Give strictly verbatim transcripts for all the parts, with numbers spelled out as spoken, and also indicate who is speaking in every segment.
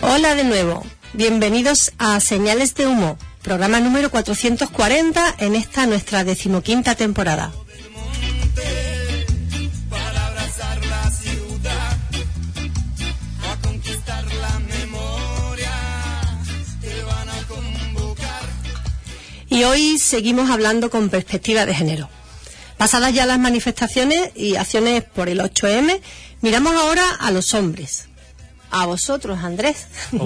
Speaker 1: Hola de nuevo, bienvenidos a Señales de Humo, programa número cuatrocientos cuarenta en esta nuestra decimoquinta temporada. Y hoy seguimos hablando con perspectiva de género. Pasadas ya las manifestaciones y acciones por el ocho eme, miramos ahora a los hombres. A vosotros, Andrés. Oh,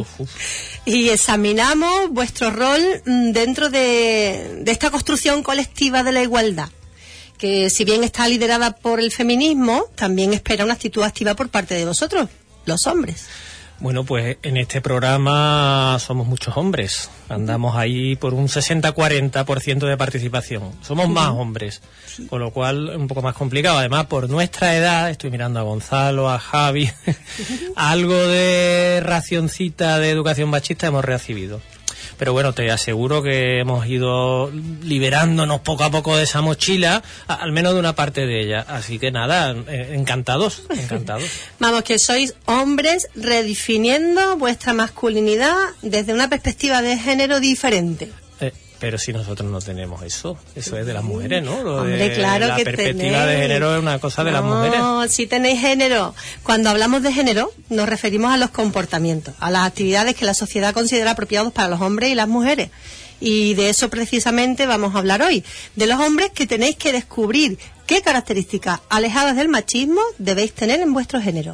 Speaker 1: y examinamos vuestro rol dentro de, de esta construcción colectiva de la igualdad, que si bien está liderada por el feminismo, también espera una actitud activa por parte de vosotros, los hombres.
Speaker 2: Bueno, pues en este programa somos muchos hombres. Andamos ahí por un sesenta cuarenta por ciento de participación. Somos más hombres, con lo cual es un poco más complicado. Además, por nuestra edad, estoy mirando a Gonzalo, a Javi, algo de racioncita de educación machista hemos recibido. Pero bueno, te aseguro que hemos ido liberándonos poco a poco de esa mochila, a, al menos de una parte de ella. Así que nada, eh, encantados, encantados.
Speaker 1: Vamos, que sois hombres redefiniendo vuestra masculinidad desde una perspectiva de género diferente.
Speaker 2: Eh, pero si nosotros no tenemos eso, eso es de las mujeres, ¿no? Lo
Speaker 1: Hombre,
Speaker 2: de
Speaker 1: claro
Speaker 2: la
Speaker 1: que
Speaker 2: perspectiva
Speaker 1: tenéis.
Speaker 2: de género es una cosa de
Speaker 1: no,
Speaker 2: las mujeres.
Speaker 1: No, sí tenéis género. Cuando hablamos de género, nos referimos a los comportamientos, a las actividades que la sociedad considera apropiados para los hombres y las mujeres. Y de eso precisamente vamos a hablar hoy. De los hombres que tenéis que descubrir qué características alejadas del machismo debéis tener en vuestro género.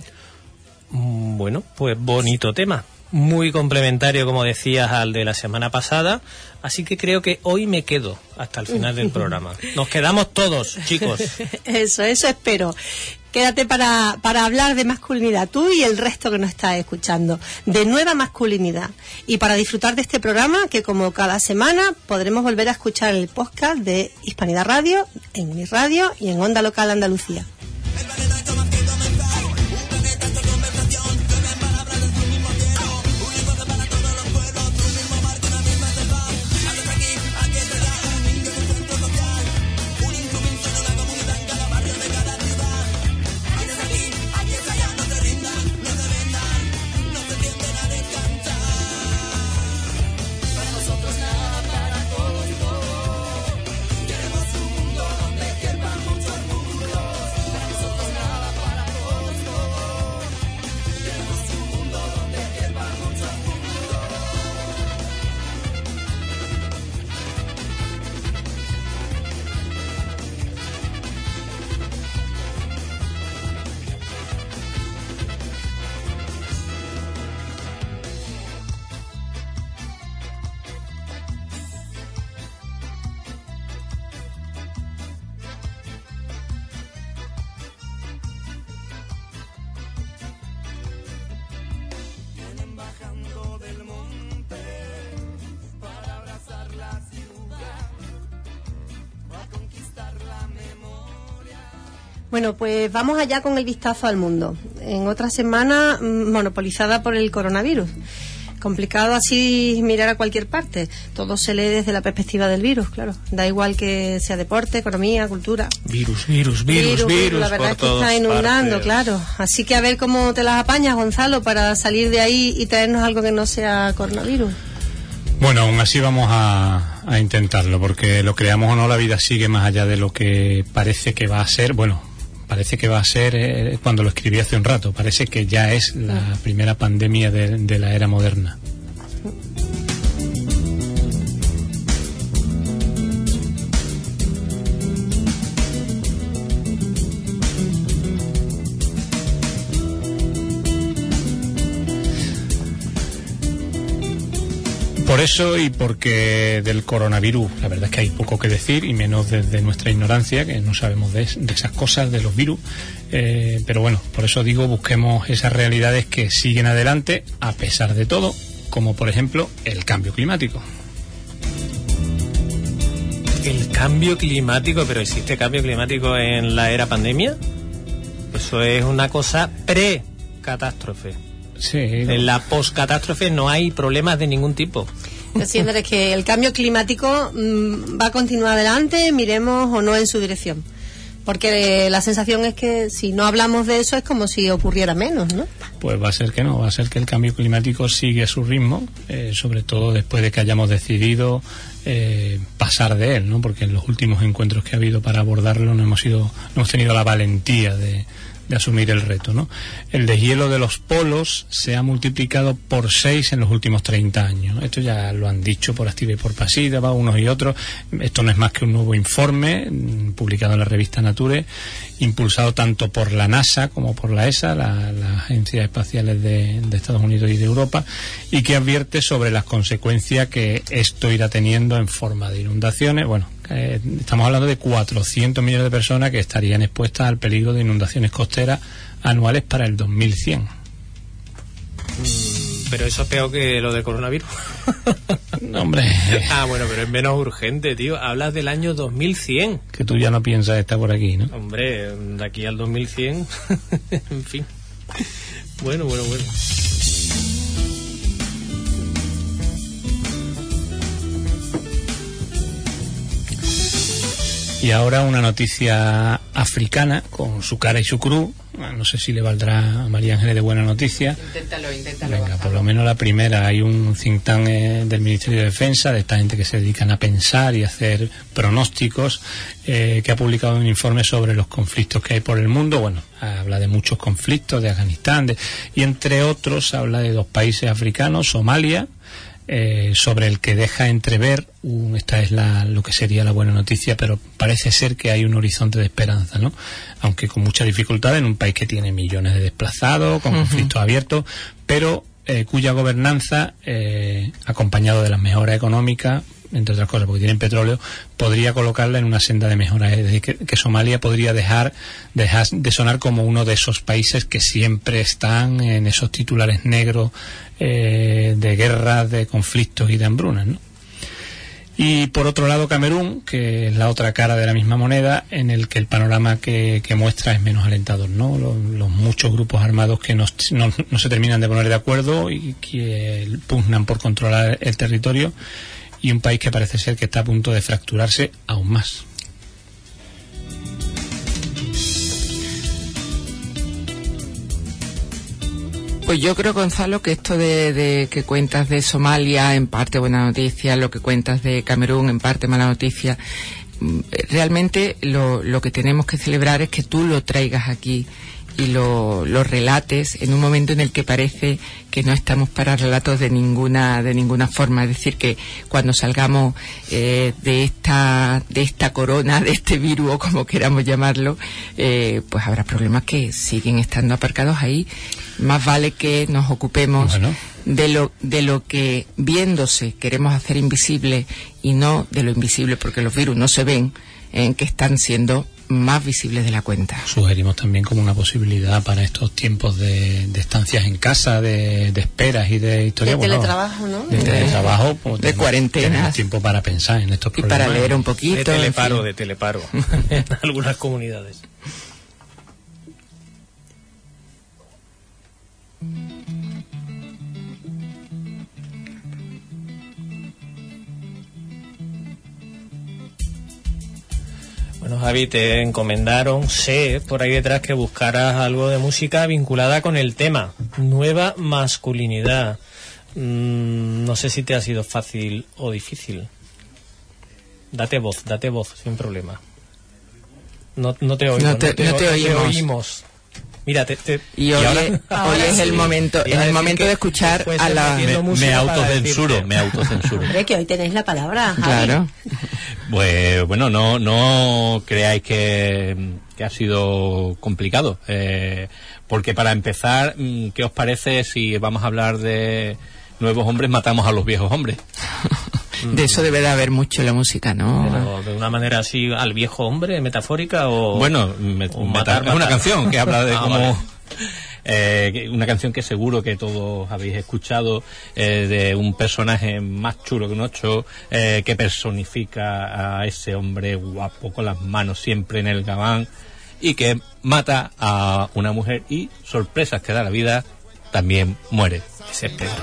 Speaker 2: Bueno, pues bonito tema. Muy complementario, como decías, al de la semana pasada. Así que creo que hoy me quedo hasta el final del programa. Nos quedamos todos, chicos.
Speaker 1: Eso, eso espero. Quédate para, para hablar de masculinidad, tú y el resto que nos está escuchando, de nueva masculinidad. Y para disfrutar de este programa, que como cada semana podremos volver a escuchar el podcast de Hispanidad Radio, en Mi Radio y en Onda Local Andalucía. Bueno, pues vamos allá con el vistazo al mundo. En otra semana monopolizada por el coronavirus. Complicado así mirar a cualquier parte. Todo se lee desde la perspectiva del virus, claro. Da igual que sea deporte, economía, cultura.
Speaker 2: Virus, virus, virus, virus. virus
Speaker 1: la verdad
Speaker 2: por
Speaker 1: es que está inundando,
Speaker 2: partes.
Speaker 1: Claro. Así que a ver cómo te las apañas, Gonzalo, para salir de ahí y traernos algo que no sea coronavirus.
Speaker 3: Bueno, aún así vamos a, a intentarlo, porque lo creamos o no, la vida sigue más allá de lo que parece que va a ser. Bueno, parece que va a ser, eh, cuando lo escribí hace un rato, parece que ya es la primera pandemia de, de la era moderna. Por eso y porque del coronavirus, la verdad es que hay poco que decir, y menos desde nuestra ignorancia, que no sabemos de, de esas cosas, de los virus. Eh, pero bueno, por eso digo, busquemos esas realidades que siguen adelante a pesar de todo, como por ejemplo el cambio climático.
Speaker 2: El cambio climático, pero ¿existe cambio climático en la era pandemia? Eso es una cosa pre-catástrofe.
Speaker 3: Sí,
Speaker 2: en la post-catástrofe no hay problemas de ningún tipo.
Speaker 1: Sí, Andrés, que el cambio climático mmm, va a continuar adelante, miremos o no en su dirección. Porque la sensación es que si no hablamos de eso es como si ocurriera menos, ¿no?
Speaker 3: Pues va a ser que no, va a ser que el cambio climático sigue a su ritmo, eh, sobre todo después de que hayamos decidido eh, pasar de él, ¿no? Porque en los últimos encuentros que ha habido para abordarlo no hemos sido, no hemos tenido la valentía de, de asumir el reto, ¿no? El deshielo de los polos se ha multiplicado por seis en los últimos treinta años. Esto ya lo han dicho por activa y por pasiva, unos y otros. Esto no es más que un nuevo informe publicado en la revista Nature, impulsado tanto por la NASA como por la E S A, la, las agencias espaciales de, de Estados Unidos y de Europa, y que advierte sobre las consecuencias que esto irá teniendo en forma de inundaciones. Bueno, eh, estamos hablando de cuatrocientos millones de personas que estarían expuestas al peligro de inundaciones costeras anuales para el dos mil cien.
Speaker 2: Pero eso es peor que lo del coronavirus.
Speaker 3: No, hombre.
Speaker 2: Ah, bueno, pero es menos urgente, tío. Hablas del año dos mil cien.
Speaker 3: Que tú ya no piensas estar por aquí, ¿no?
Speaker 2: Hombre, de aquí al dos mil cien. En fin. Bueno, bueno, bueno.
Speaker 3: Y ahora una noticia africana con su cara y su cruz. No sé si le valdrá a María Ángeles de buena noticia.
Speaker 4: Inténtalo, inténtalo.
Speaker 3: Venga, por lo menos la primera. Hay un think tank eh, del Ministerio de Defensa, de esta gente que se dedican a pensar y hacer pronósticos, eh, que ha publicado un informe sobre los conflictos que hay por el mundo. Bueno, habla de muchos conflictos, de Afganistán, de, y entre otros habla de dos países africanos, Somalia, Eh, sobre el que deja entrever, un, esta es la, lo que sería la buena noticia, pero parece ser que hay un horizonte de esperanza, ¿no? Aunque con mucha dificultad en un país que tiene millones de desplazados, con uh-huh. conflictos abiertos, pero eh, cuya gobernanza, eh, acompañado de las mejoras económicas, entre otras cosas porque tienen petróleo, podría colocarla en una senda de mejora. Es decir, que, que Somalia podría dejar, dejar de sonar como uno de esos países que siempre están en esos titulares negros eh, de guerras, de conflictos y de hambrunas, ¿no? Y por otro lado Camerún, que es la otra cara de la misma moneda, en el que el panorama que, que muestra es menos alentador, ¿no? Los, los muchos grupos armados que no, no, no se terminan de poner de acuerdo y que pugnan por controlar el territorio, y un país que parece ser que está a punto de fracturarse aún más.
Speaker 4: Pues yo creo, Gonzalo, que esto de, de que cuentas de Somalia, en parte buena noticia, lo que cuentas de Camerún, en parte mala noticia, realmente lo, lo que tenemos que celebrar es que tú lo traigas aquí y lo, lo relates en un momento en el que parece que no estamos para relatos de ninguna de ninguna forma. Es decir, que cuando salgamos eh, de esta de esta corona, de este virus o como queramos llamarlo, eh, pues habrá problemas que siguen estando aparcados ahí. Más vale que nos ocupemos bueno. de lo de lo que viéndose queremos hacer invisible y no de lo invisible, porque los virus no se ven, en que están siendo más visibles de la cuenta.
Speaker 3: Sugerimos también como una posibilidad para estos tiempos de, de estancias en casa, de, de esperas y de historias.
Speaker 1: De bueno, teletrabajo, ¿no?
Speaker 3: De teletrabajo, pues,
Speaker 4: de cuarentena.
Speaker 3: Tiempo para pensar en estos
Speaker 4: y
Speaker 3: problemas.
Speaker 4: Y para leer un poquito.
Speaker 2: De teleparo,
Speaker 4: en fin.
Speaker 2: de teleparo. En algunas comunidades. Bueno, Javi, te encomendaron, sé, por ahí detrás, que buscaras algo de música vinculada con el tema. Nueva masculinidad. Mm, no sé si te ha sido fácil o difícil. Date voz, date voz, sin problema. No, no te oímos.
Speaker 4: No te, no te, no te oímos.
Speaker 2: Te oímos. Mira, te, te,
Speaker 4: y hoy, ¿y ahora? Es, hoy es el momento, es el momento de escuchar a la...
Speaker 5: Me, me autocensuro, me autocensuro.
Speaker 1: Hombre, que hoy tenéis la palabra, Javi.
Speaker 4: Claro.
Speaker 5: Pues bueno, no no creáis que, que ha sido complicado. Eh, porque para empezar, ¿qué os parece si vamos a hablar de nuevos hombres, matamos a los viejos hombres?
Speaker 4: De eso debe de haber mucho en la música, ¿no?
Speaker 2: Pero de una manera así, al viejo hombre, metafórica o...
Speaker 5: Bueno, me,
Speaker 2: o
Speaker 5: matar,
Speaker 2: matar,
Speaker 5: es una
Speaker 2: matar.
Speaker 5: canción que habla de
Speaker 2: ah,
Speaker 5: cómo...
Speaker 2: Vale.
Speaker 5: Eh, una canción que seguro que todos habéis escuchado, eh, de un personaje más chulo que un ocho, eh, que personifica a ese hombre guapo con las manos siempre en el gabán y que mata a una mujer y, sorpresas que da la vida, también muere. Ese es Pedro.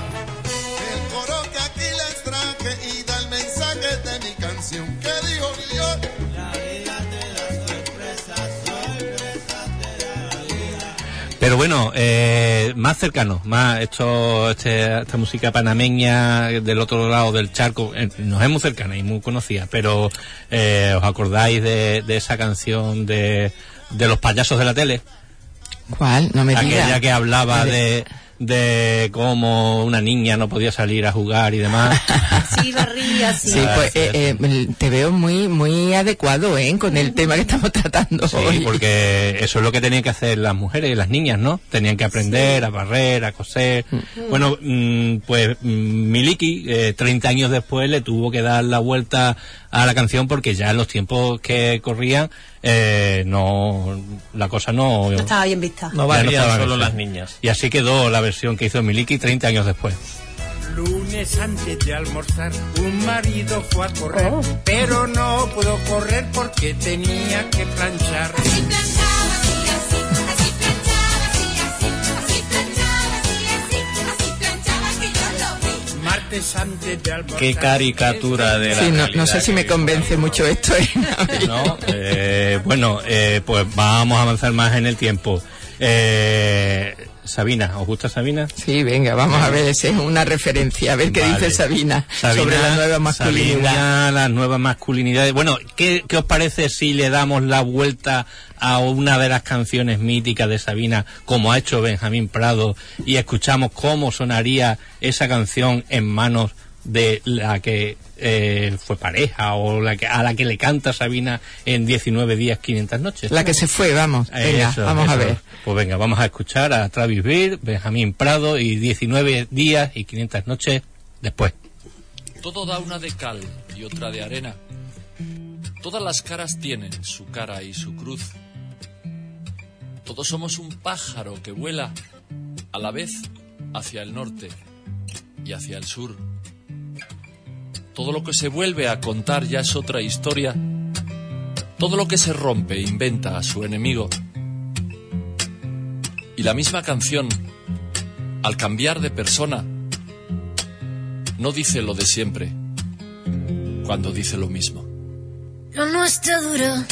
Speaker 6: Que dijo Dios, la vida te da sorpresas.
Speaker 5: Pero bueno, eh, más cercano, más esto, este, esta música panameña del otro lado del charco, eh, nos es muy cercana y muy conocida, pero eh, ¿os acordáis de, de esa canción de, de los payasos de la tele?
Speaker 4: ¿Cuál? No me digas.
Speaker 5: Aquella que hablaba de... de cómo una niña no podía salir a jugar y demás.
Speaker 1: Sí, barría, sí.
Speaker 4: Sí, pues eh, eh, te veo muy muy adecuado, ¿eh? Con el tema que estamos tratando
Speaker 5: sí,
Speaker 4: hoy.
Speaker 5: Porque eso es lo que tenían que hacer las mujeres y las niñas, ¿no? Tenían que aprender sí. a barrer, a coser. Mm. Bueno, mmm, pues Miliki, eh, treinta años después, le tuvo que dar la vuelta a la canción porque ya en los tiempos que corrían eh, no la cosa no,
Speaker 1: no estaba bien vista.
Speaker 2: No valían no solo las niñas.
Speaker 5: Y así quedó la versión que hizo Miliki treinta años después.
Speaker 6: Lunes antes de almorzar, un marido fue a correr, oh. pero no pudo correr porque tenía que planchar.
Speaker 7: Así planchaba, así, así, así planchaba, así, así, así planchaba, así, así, así planchaba que yo lo vi.
Speaker 6: Martes antes de almorzar.
Speaker 5: Qué caricatura de la
Speaker 4: sí, no, no sé si me convence mucho esto. ¿eh?
Speaker 5: No, eh, bueno, eh, pues vamos a avanzar más en el tiempo. Eh... Sabina, ¿os gusta Sabina?
Speaker 4: Sí, venga, vamos a ver, esa es una referencia, a ver qué vale. dice Sabina, Sabina sobre la nueva masculinidad.
Speaker 5: Sabina, las nuevas masculinidades. Bueno, ¿qué, ¿qué os parece si le damos la vuelta a una de las canciones míticas de Sabina, como ha hecho Benjamín Prado, y escuchamos cómo sonaría esa canción en manos de la que eh, fue pareja o la que a la que le canta Sabina en diecinueve días, quinientas noches?
Speaker 4: La que se fue, vamos, venga, eso, vamos eso. a ver.
Speaker 5: Pues venga, vamos a escuchar a Travis Beer, Benjamín Prado y diecinueve días y quinientas noches después.
Speaker 8: Todo da una de cal y otra de arena. Todas las caras tienen su cara y su cruz. Todos somos un pájaro que vuela a la vez hacia el norte y hacia el sur. Todo lo que se vuelve a contar ya es otra historia. Todo lo que se rompe inventa a su enemigo. Y la misma canción, al cambiar de persona, no dice lo de siempre, cuando dice lo mismo.
Speaker 7: Lo nuestro duró,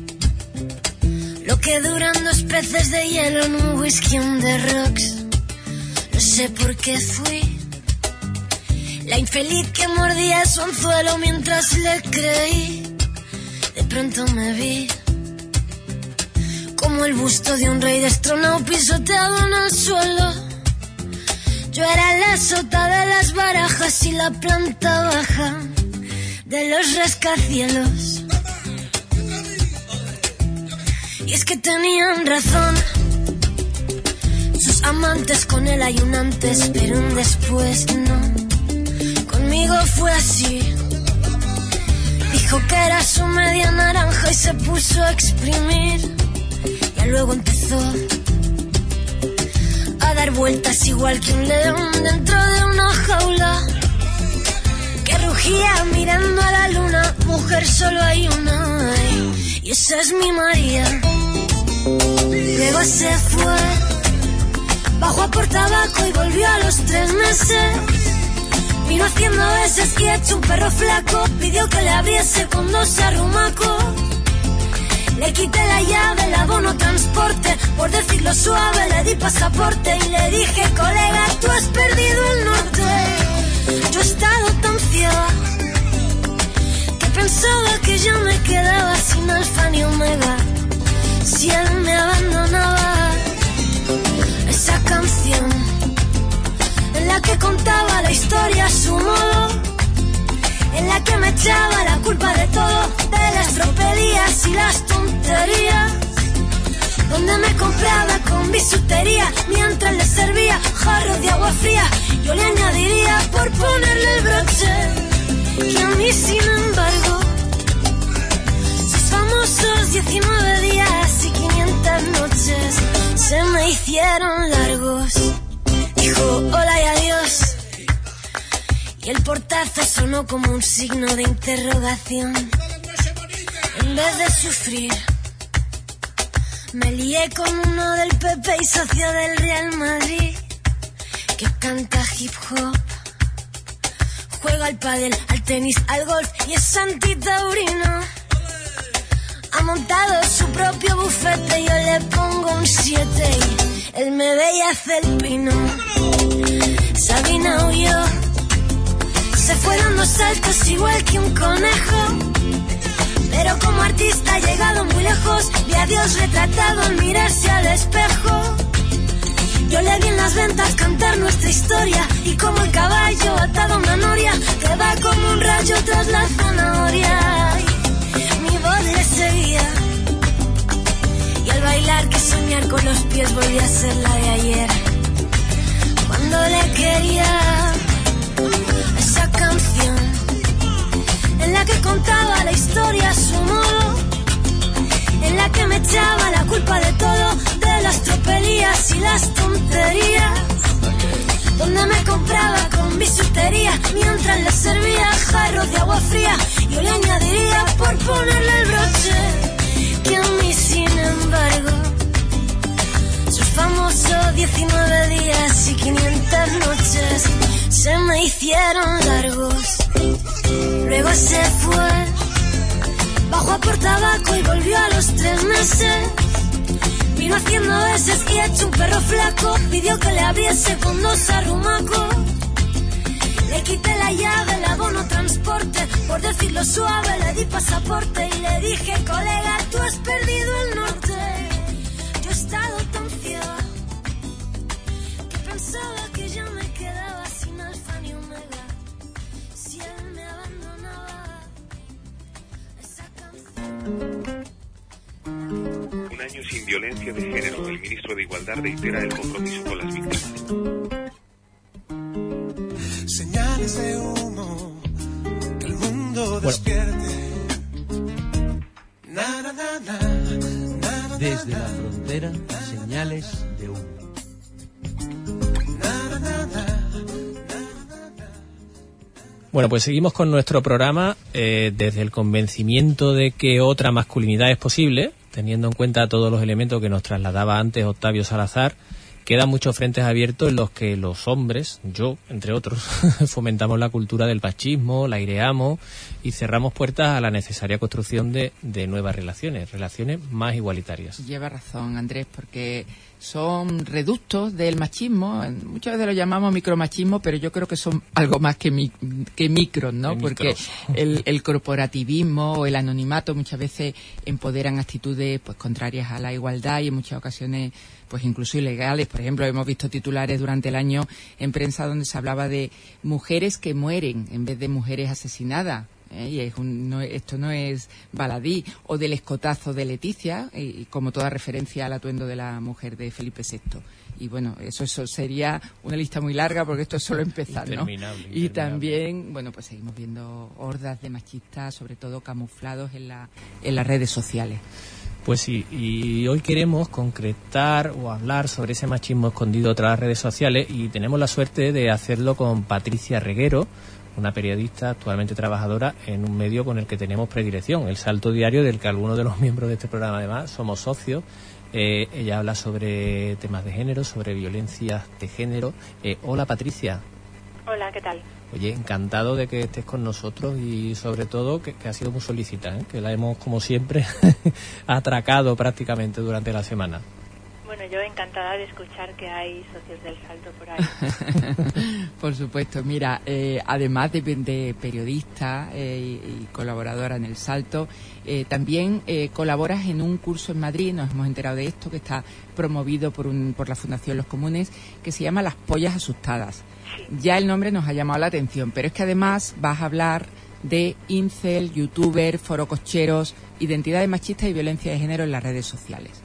Speaker 7: lo que duran dos peces de hielo en un whisky on the rocks. No sé por qué fui la infeliz que mordía su anzuelo mientras le creí. De pronto me vi como el busto de un rey destronado pisoteado en el suelo. Yo era la sota de las barajas y la planta baja de los rascacielos. Y es que tenían razón sus amantes, con él hay un antes pero un después, no. Conmigo fue así. Dijo que era su media naranja y se puso a exprimir. Ya luego empezó a dar vueltas igual que un león dentro de una jaula que rugía mirando a la luna. Mujer solo hay una, y esa es mi María. Luego se fue, bajó a por tabaco y volvió a los tres meses. Vino haciendo veces y hecho un perro flaco. Pidió que le abriese cuando se arrumacó. Le quité la llave, el abono transporte. Por decirlo suave le di pasaporte. Y le dije, colega, tú has perdido el norte. Yo he estado tan ciega que pensaba que yo me quedaba sin alfa ni omega si él me abandonaba. Esa canción en la que contaba la historia a su modo, en la que me echaba la culpa de todo, de las tropelías y las tonterías, donde me compraba con bisutería mientras le servía jarros de agua fría. Yo le añadiría por ponerle el broche, que a mí sin embargo sus famosos diecinueve días y quinientas noches se me hicieron largos. Dijo hola y adiós, y el portazo sonó como un signo de interrogación. En vez de sufrir, me lié con uno del P P y socio del Real Madrid, que canta hip hop, juega al pádel, al tenis, al golf y es antitaurino. Ha montado su propio bufete, yo le pongo un siete y él me veía hacer el pino. Sabina huyó, se fue dando saltos igual que un conejo. Pero como artista ha llegado muy lejos, vi a Dios retratado al mirarse al espejo. Yo le vi en las ventas cantar nuestra historia, y como el caballo atado a una noria que va como un rayo tras la zanahoria. Y mi voz le seguía, y al bailar que soñar con los pies volvía a ser la de ayer. Cuando le quería esa canción en la que contaba la historia a su modo, en la que me echaba la culpa de todo, de las tropelías y las tonterías, donde me compraba con bisutería mientras le servía jarros de agua fría. Yo le añadiría por ponerle el broche que a mí, sin embargo, sus famosos diecinueve días y quinientas noches se me hicieron largos. Luego se fue, bajó a por tabaco y volvió a los tres meses. Vino haciendo veces y hecho un perro flaco, pidió que le abriese con dos arrumacos. Le quité la llave, el abono transporte, por decirlo suave le di pasaporte. Y le dije, colega, tú has perdido el norte. Yo he estado tan ciega que pensaba que ya me quedaba sin alfa ni omega. Si él me abandonaba, esa canción.
Speaker 9: Un año sin violencia de género. El ministro de Igualdad reitera el compromiso con las víctimas.
Speaker 10: Señales de humo, que el mundo despierte. Na, na, na, na, na, na,
Speaker 11: Desde la frontera, señales de humo.
Speaker 10: na, na, na, na.
Speaker 2: Bueno, pues seguimos con nuestro programa eh, desde el convencimiento de que otra masculinidad es posible, teniendo en cuenta todos los elementos que nos trasladaba antes Octavio Salazar. Quedan muchos frentes abiertos en los que los hombres, yo, entre otros, fomentamos la cultura del machismo, la aireamos y cerramos puertas a la necesaria construcción de, de nuevas relaciones, relaciones más igualitarias.
Speaker 4: Lleva razón, Andrés, porque son reductos del machismo. Muchas veces lo llamamos micromachismo, pero yo creo que son algo más que, mi, que micros, ¿no?
Speaker 2: De
Speaker 4: porque el, el corporativismo o el anonimato muchas veces empoderan actitudes pues contrarias a la igualdad y en muchas ocasiones pues incluso ilegales. Por ejemplo, hemos visto titulares durante el año en prensa donde se hablaba de mujeres que mueren en vez de mujeres asesinadas. ¿eh? Y es un, no, esto no es baladí. O del escotazo de Leticia, y, y como toda referencia al atuendo de la mujer de Felipe sexto. Y bueno, eso, eso sería una lista muy larga porque esto es solo empezar, ¿no?
Speaker 2: Interminable, interminable.
Speaker 4: Y también, bueno, pues seguimos viendo hordas de machistas, sobre todo camuflados en, la, en las redes sociales.
Speaker 2: Pues sí, y hoy queremos concretar o hablar sobre ese machismo escondido tras las redes sociales y tenemos la suerte de hacerlo con Patricia Reguero, una periodista actualmente trabajadora en un medio con el que tenemos predilección, El Salto Diario, del que algunos de los miembros de este programa además somos socios. Eh, ella habla sobre temas de género, sobre violencias de género. Eh, hola, Patricia.
Speaker 12: Hola, ¿qué tal?
Speaker 2: Oye, encantado de que estés con nosotros y sobre todo que, que ha sido muy solicitada, ¿eh? Que la hemos, como siempre, atracado prácticamente durante la semana.
Speaker 12: Bueno, yo encantada de escuchar que hay socios del Salto por ahí.
Speaker 4: Por supuesto, mira, eh, además de, de periodista eh, y, y colaboradora en El Salto, eh, también eh, colaboras en un curso en Madrid, nos hemos enterado de esto, que está promovido por, un, por la Fundación Los Comunes, que se llama Las Pollas Asustadas.
Speaker 12: Sí.
Speaker 4: Ya el nombre nos ha llamado la atención, pero es que además vas a hablar de incel, youtuber, forococheros, identidades machistas y violencia de género en las redes sociales.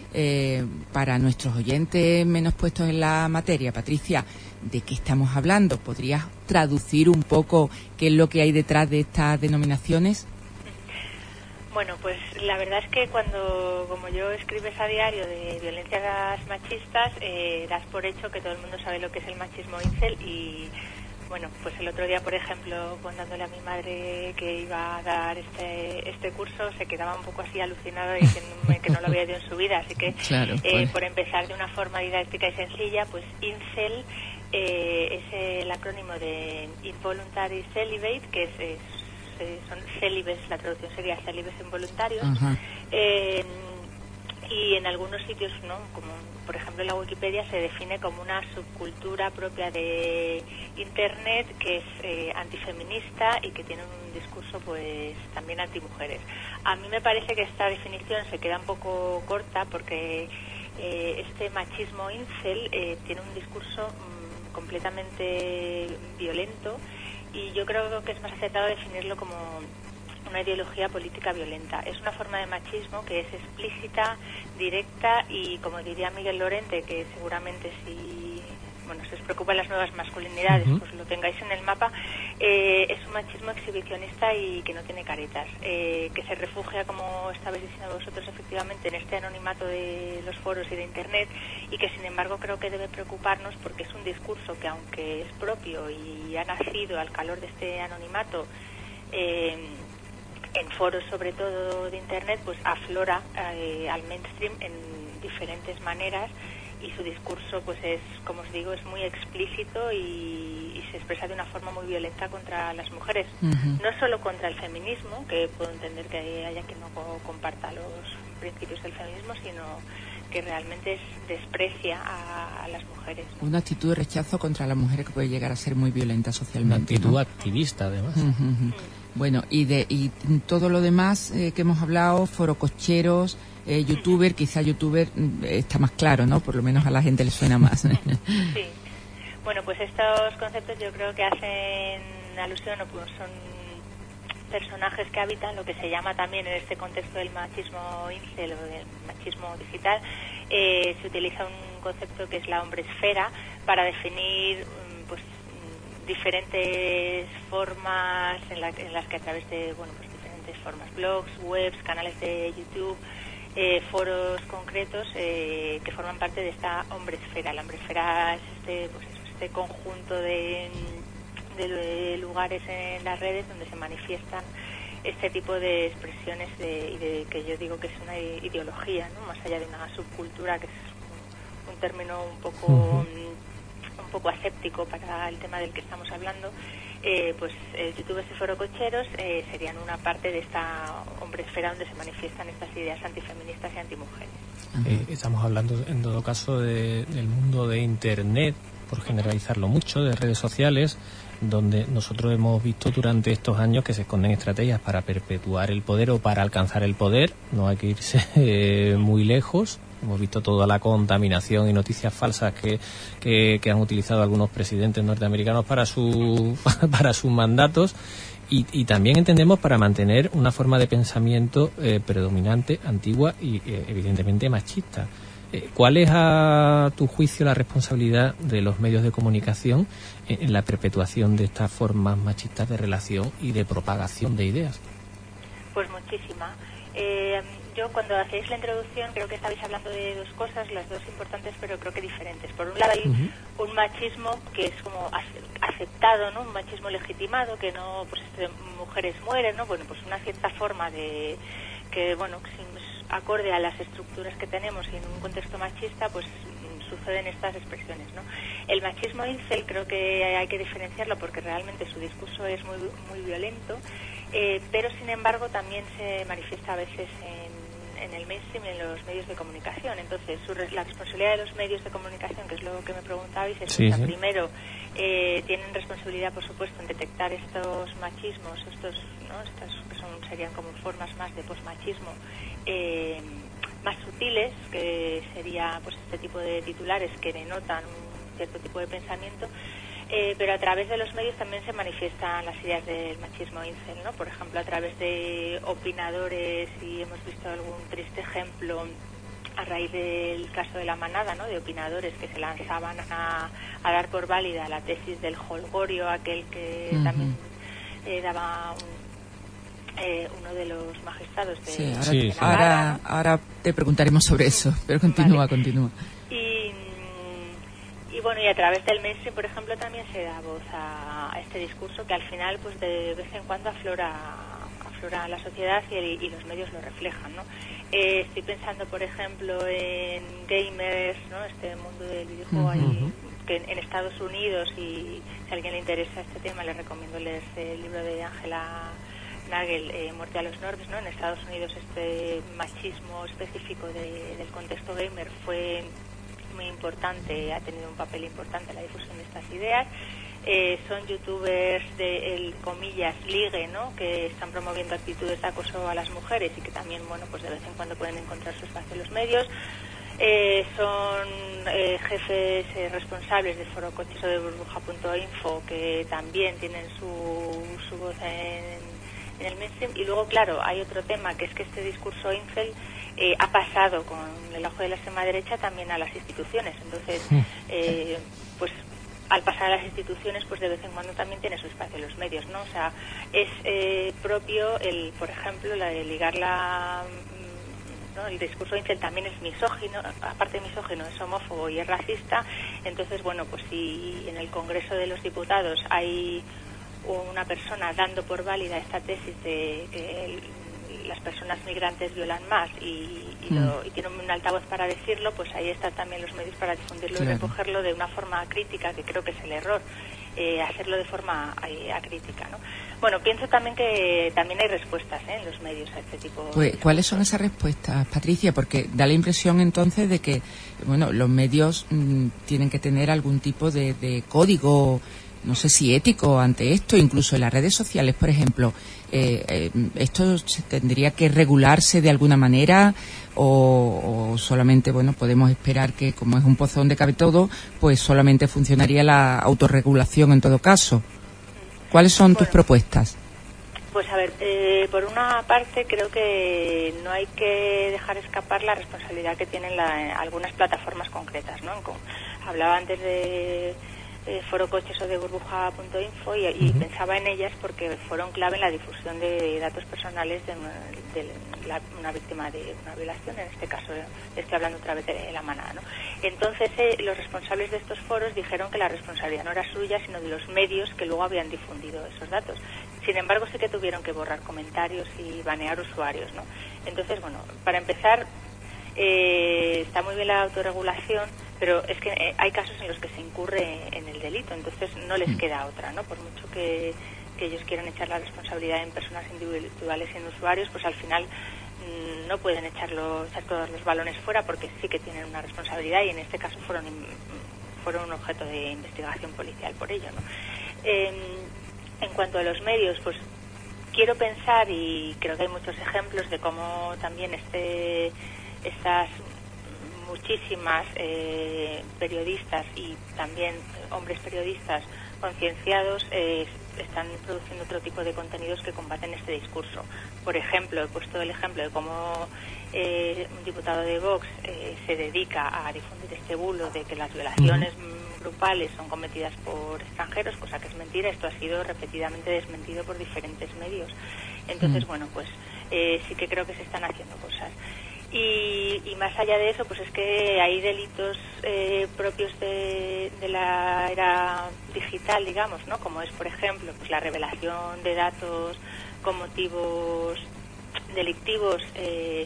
Speaker 4: Eh, para nuestros oyentes menos puestos en la materia, Patricia, ¿de qué estamos hablando? ¿Podrías traducir un poco qué es lo que hay detrás de estas denominaciones?
Speaker 12: Bueno, pues la verdad es que cuando, como yo, escribes a diario de violencias machistas, eh, das por hecho que todo el mundo sabe lo que es el machismo incel y, bueno, pues el otro día, por ejemplo, contándole a mi madre que iba a dar este este curso, se quedaba un poco así alucinada diciéndome que no lo había ido en su vida. Así que,
Speaker 4: claro,
Speaker 12: eh,
Speaker 4: pues.
Speaker 12: por empezar de una forma didáctica y sencilla, pues incel eh, es el acrónimo de Involuntary Celibate, que es, es son célibes, la traducción sería célibes involuntarios.
Speaker 4: Ajá.
Speaker 12: Eh, y en algunos sitios, ¿no?, como por ejemplo en la Wikipedia, se define como una subcultura propia de Internet que es eh, antifeminista y que tiene un discurso pues también antimujeres. A mí me parece que esta definición se queda un poco corta porque eh, este machismo incel eh, tiene un discurso mmm, completamente violento, y yo creo que es más acertado definirlo como una ideología política violenta. Es una forma de machismo que es explícita, directa y, como diría Miguel Lorente, que seguramente si bueno, si os preocupan las nuevas masculinidades, uh-huh. pues lo tengáis en el mapa, eh, es un machismo exhibicionista y que no tiene caretas, eh, que se refugia, como estabais diciendo vosotros, efectivamente en este anonimato de los foros y de Internet, y que sin embargo creo que debe preocuparnos porque es un discurso que, aunque es propio y ha nacido al calor de este anonimato, eh, en foros sobre todo de Internet, pues aflora eh, al mainstream en diferentes maneras, y su discurso, pues es, como os digo, es muy explícito y, y se expresa de una forma muy violenta contra las mujeres. Uh-huh. No solo contra el feminismo, que puedo entender que haya quien no comparta los principios del feminismo, sino que realmente es, desprecia a, a las mujeres, ¿no?
Speaker 4: Una actitud de rechazo contra las mujeres que puede llegar a ser muy violenta socialmente.
Speaker 2: Una actitud,
Speaker 4: ¿no?,
Speaker 2: activista, además.
Speaker 4: Uh-huh, uh-huh. Bueno, y de y todo lo demás eh, que hemos hablado, forococheros, eh, youtuber, quizá youtuber eh, está más claro, ¿no? Por lo menos a la gente le suena más.
Speaker 12: Sí. Bueno, pues estos conceptos yo creo que hacen alusión, o pues son personajes que habitan lo que se llama también en este contexto del machismo incel o del machismo digital. Eh, se utiliza un concepto que es la hombresfera para definir pues diferentes formas en, la, en las que a través de bueno pues diferentes formas, blogs, webs, canales de YouTube, eh, foros concretos eh, que forman parte de esta hombresfera. La hombresfera es este pues este conjunto de, de, de lugares en las redes donde se manifiestan este tipo de expresiones de, y de que yo digo que es una ideología, ¿no?, más allá de una subcultura, que es un, un término un poco uh-huh. un poco aséptico para el tema del que estamos hablando. Eh, pues eh, youtubers y forococheros eh, serían una parte de esta hombresfera donde se manifiestan estas ideas antifeministas y antimujeres.
Speaker 2: Eh, estamos hablando en todo caso de, del mundo de Internet, por generalizarlo mucho, de redes sociales, donde nosotros hemos visto durante estos años que se esconden estrategias para perpetuar el poder o para alcanzar el poder. No hay que irse eh, muy lejos. Hemos visto toda la contaminación y noticias falsas que, que, que han utilizado algunos presidentes norteamericanos para, su, para sus mandatos, y, y también entendemos para mantener una forma de pensamiento eh, predominante, antigua y eh, evidentemente machista. Eh, ¿Cuál es, a tu juicio, la responsabilidad de los medios de comunicación en, en la perpetuación de estas formas machistas de relación y de propagación de ideas?
Speaker 12: Pues muchísima. Eh, yo cuando hacéis la introducción creo que estabais hablando de dos cosas, las dos importantes pero creo que diferentes. Por un lado hay uh-huh. un machismo que es como aceptado, ¿no?, un machismo legitimado, que no, pues mujeres mueren, ¿no? Bueno, pues una cierta forma de que, bueno, que acorde a las estructuras que tenemos y en un contexto machista, pues suceden estas expresiones, ¿no? El machismo incel creo que hay que diferenciarlo porque realmente su discurso es muy muy violento, eh, pero sin embargo también se manifiesta a veces en, en el mainstream y en los medios de comunicación. Entonces, su, la responsabilidad de los medios de comunicación, que es lo que me preguntabais, es
Speaker 2: sí, sí.
Speaker 12: primero, eh, tienen responsabilidad, por supuesto, en detectar estos machismos, estos, ¿no?, estas que son, serían como formas más de posmachismo, eh, más sutiles, que sería pues este tipo de titulares que denotan un cierto tipo de pensamiento, eh, pero a través de los medios también se manifiestan las ideas del machismo incel, ¿no? Por ejemplo, a través de opinadores, y hemos visto algún triste ejemplo a raíz del caso de La Manada, ¿no?, de opinadores que se lanzaban a, a dar por válida la tesis del holgorio, aquel que uh-huh. también eh, daba un Eh, uno de los magistrados de,
Speaker 4: sí, ahora,
Speaker 12: sí, sí.
Speaker 4: ahora, ahora te preguntaremos sobre eso, pero continúa, vale. continúa.
Speaker 12: Y, y bueno, y a través del mainstream, por ejemplo, también se da voz a, a este discurso que al final, pues de vez en cuando aflora, aflora a la sociedad y, el, y los medios lo reflejan, ¿no? Eh, estoy pensando, por ejemplo, en gamers, ¿no?, este mundo del videojuego uh-huh. ahí, que en, en Estados Unidos, y si a alguien le interesa este tema, le recomiendo leerse el libro de Ángela Nagel, eh, Muerte a los Nerds, ¿no? En Estados Unidos este machismo específico de, del contexto gamer fue muy importante, ha tenido un papel importante en la difusión de estas ideas. Eh, son youtubers de, el, comillas, ligue, ¿no? Que están promoviendo actitudes de acoso a las mujeres y que también, bueno, pues de vez en cuando pueden encontrar su espacio en los medios. Eh, son eh, jefes eh, responsables de Foro Coches o de Burbuja punto info que también tienen su, su voz en, en el mainstream. Y luego, claro, hay otro tema, que es que este discurso incel eh, ha pasado con el ojo de la extrema derecha también a las instituciones. Entonces, eh, pues al pasar a las instituciones, pues de vez en cuando también tiene su espacio en los medios, ¿no? O sea, es eh, propio el, por ejemplo, la de ligar la... ¿no? El discurso incel también es misógino, aparte de misógino, es homófobo y es racista. Entonces, bueno, pues si en el Congreso de los Diputados hay una persona dando por válida esta tesis de que el, las personas migrantes violan más y, y, lo, y tienen un altavoz para decirlo, pues ahí están también los medios para difundirlo, claro, y recogerlo de una forma crítica, que creo que es el error, eh, hacerlo de forma eh, acrítica, ¿no? Bueno, pienso también que también hay respuestas, ¿eh? En los medios a este tipo de...
Speaker 4: Pues, ¿cuáles son esas respuestas, Patricia? Porque da la impresión entonces de que, bueno, los medios mmm, tienen que tener algún tipo de, de código, no sé si ético ante esto, incluso en las redes sociales, por ejemplo. Eh, eh, ¿Esto se tendría que regularse de alguna manera o, o solamente, bueno, podemos esperar que, como es un pozo donde cabe todo, pues solamente funcionaría la autorregulación en todo caso? ¿Cuáles son tus bueno, propuestas?
Speaker 12: Pues a ver, eh, por una parte creo que no hay que dejar escapar la responsabilidad que tienen la, algunas plataformas concretas, ¿no? Como hablaba antes de eh, Foro Coches o de Burbuja punto info y, y uh-huh. pensaba en ellas porque fueron clave en la difusión de datos personales de una, de la, una víctima de una violación, en este caso estoy hablando otra vez de la manada, ¿no? Entonces eh, los responsables de estos foros dijeron que la responsabilidad no era suya, sino de los medios que luego habían difundido esos datos. Sin embargo, sí que tuvieron que borrar comentarios y banear usuarios, ¿no? Entonces, bueno, para empezar, eh, está muy bien la autorregulación, pero es que eh, hay casos en los que se incurre en el delito, entonces no les queda otra, ¿no? Por mucho que, que ellos quieran echar la responsabilidad en personas individuales y en usuarios, pues al final mmm, no pueden echarlo, echar todos los balones fuera porque sí que tienen una responsabilidad y en este caso fueron fueron un objeto de investigación policial por ello, ¿no? Eh, en cuanto a los medios, pues quiero pensar, y creo que hay muchos ejemplos de cómo también este estas muchísimas eh, periodistas y también hombres periodistas concienciados eh, están produciendo otro tipo de contenidos que combaten este discurso. Por ejemplo, he puesto el ejemplo de cómo eh, un diputado de Vox eh, se dedica a difundir este bulo de que las violaciones uh-huh. grupales son cometidas por extranjeros, cosa que es mentira. Esto ha sido repetidamente desmentido por diferentes medios. Entonces, uh-huh. bueno, pues eh, sí que creo que se están haciendo cosas. Y, y más allá de eso, pues es que hay delitos eh, propios de, de la era digital, digamos, ¿no? Como es, por ejemplo, pues la revelación de datos con motivos delictivos eh,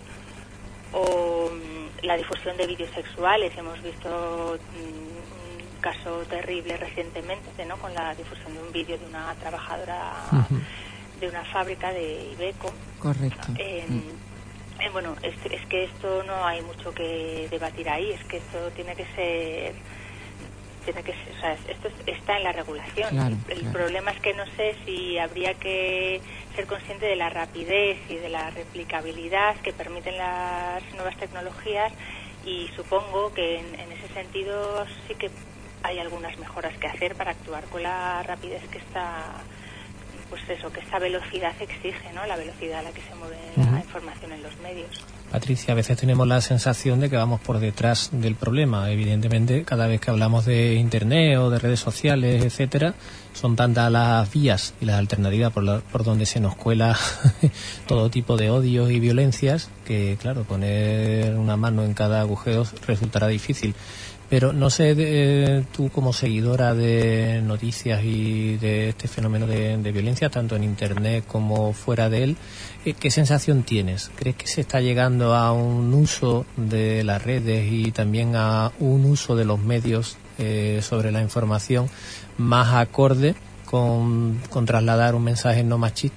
Speaker 12: o mm, la difusión de vídeos sexuales. Hemos visto mm, un caso terrible recientemente, ¿no? Con la difusión de un vídeo de una trabajadora uh-huh. de una fábrica de Iveco.
Speaker 4: Correcto.
Speaker 12: Eh, uh-huh. Eh, bueno, es, es que esto no hay mucho que debatir ahí, es que esto tiene que ser, tiene que ser, o sea, esto está en la regulación.
Speaker 4: Claro,
Speaker 12: el
Speaker 4: claro.
Speaker 12: problema es que no sé si habría que ser consciente de la rapidez y de la replicabilidad que permiten las nuevas tecnologías, y supongo que en, en ese sentido sí que hay algunas mejoras que hacer para actuar con la rapidez que está, pues eso, que esta velocidad exige, ¿no? La velocidad a la que se mueve uh-huh. la información en los medios.
Speaker 2: Patricia, a veces tenemos la sensación de que vamos por detrás del problema. Evidentemente, cada vez que hablamos de Internet o de redes sociales, etcétera, son tantas las vías y las alternativas por, la, por donde se nos cuela todo tipo de odios y violencias que, claro, poner una mano en cada agujero resultará difícil. Pero no sé, eh, tú como seguidora de noticias y de este fenómeno de, de violencia, tanto en Internet como fuera de él, eh, ¿qué sensación tienes? ¿Crees que se está llegando a un uso de las redes y también a un uso de los medios eh, sobre la información más acorde con, con trasladar un mensaje no machista?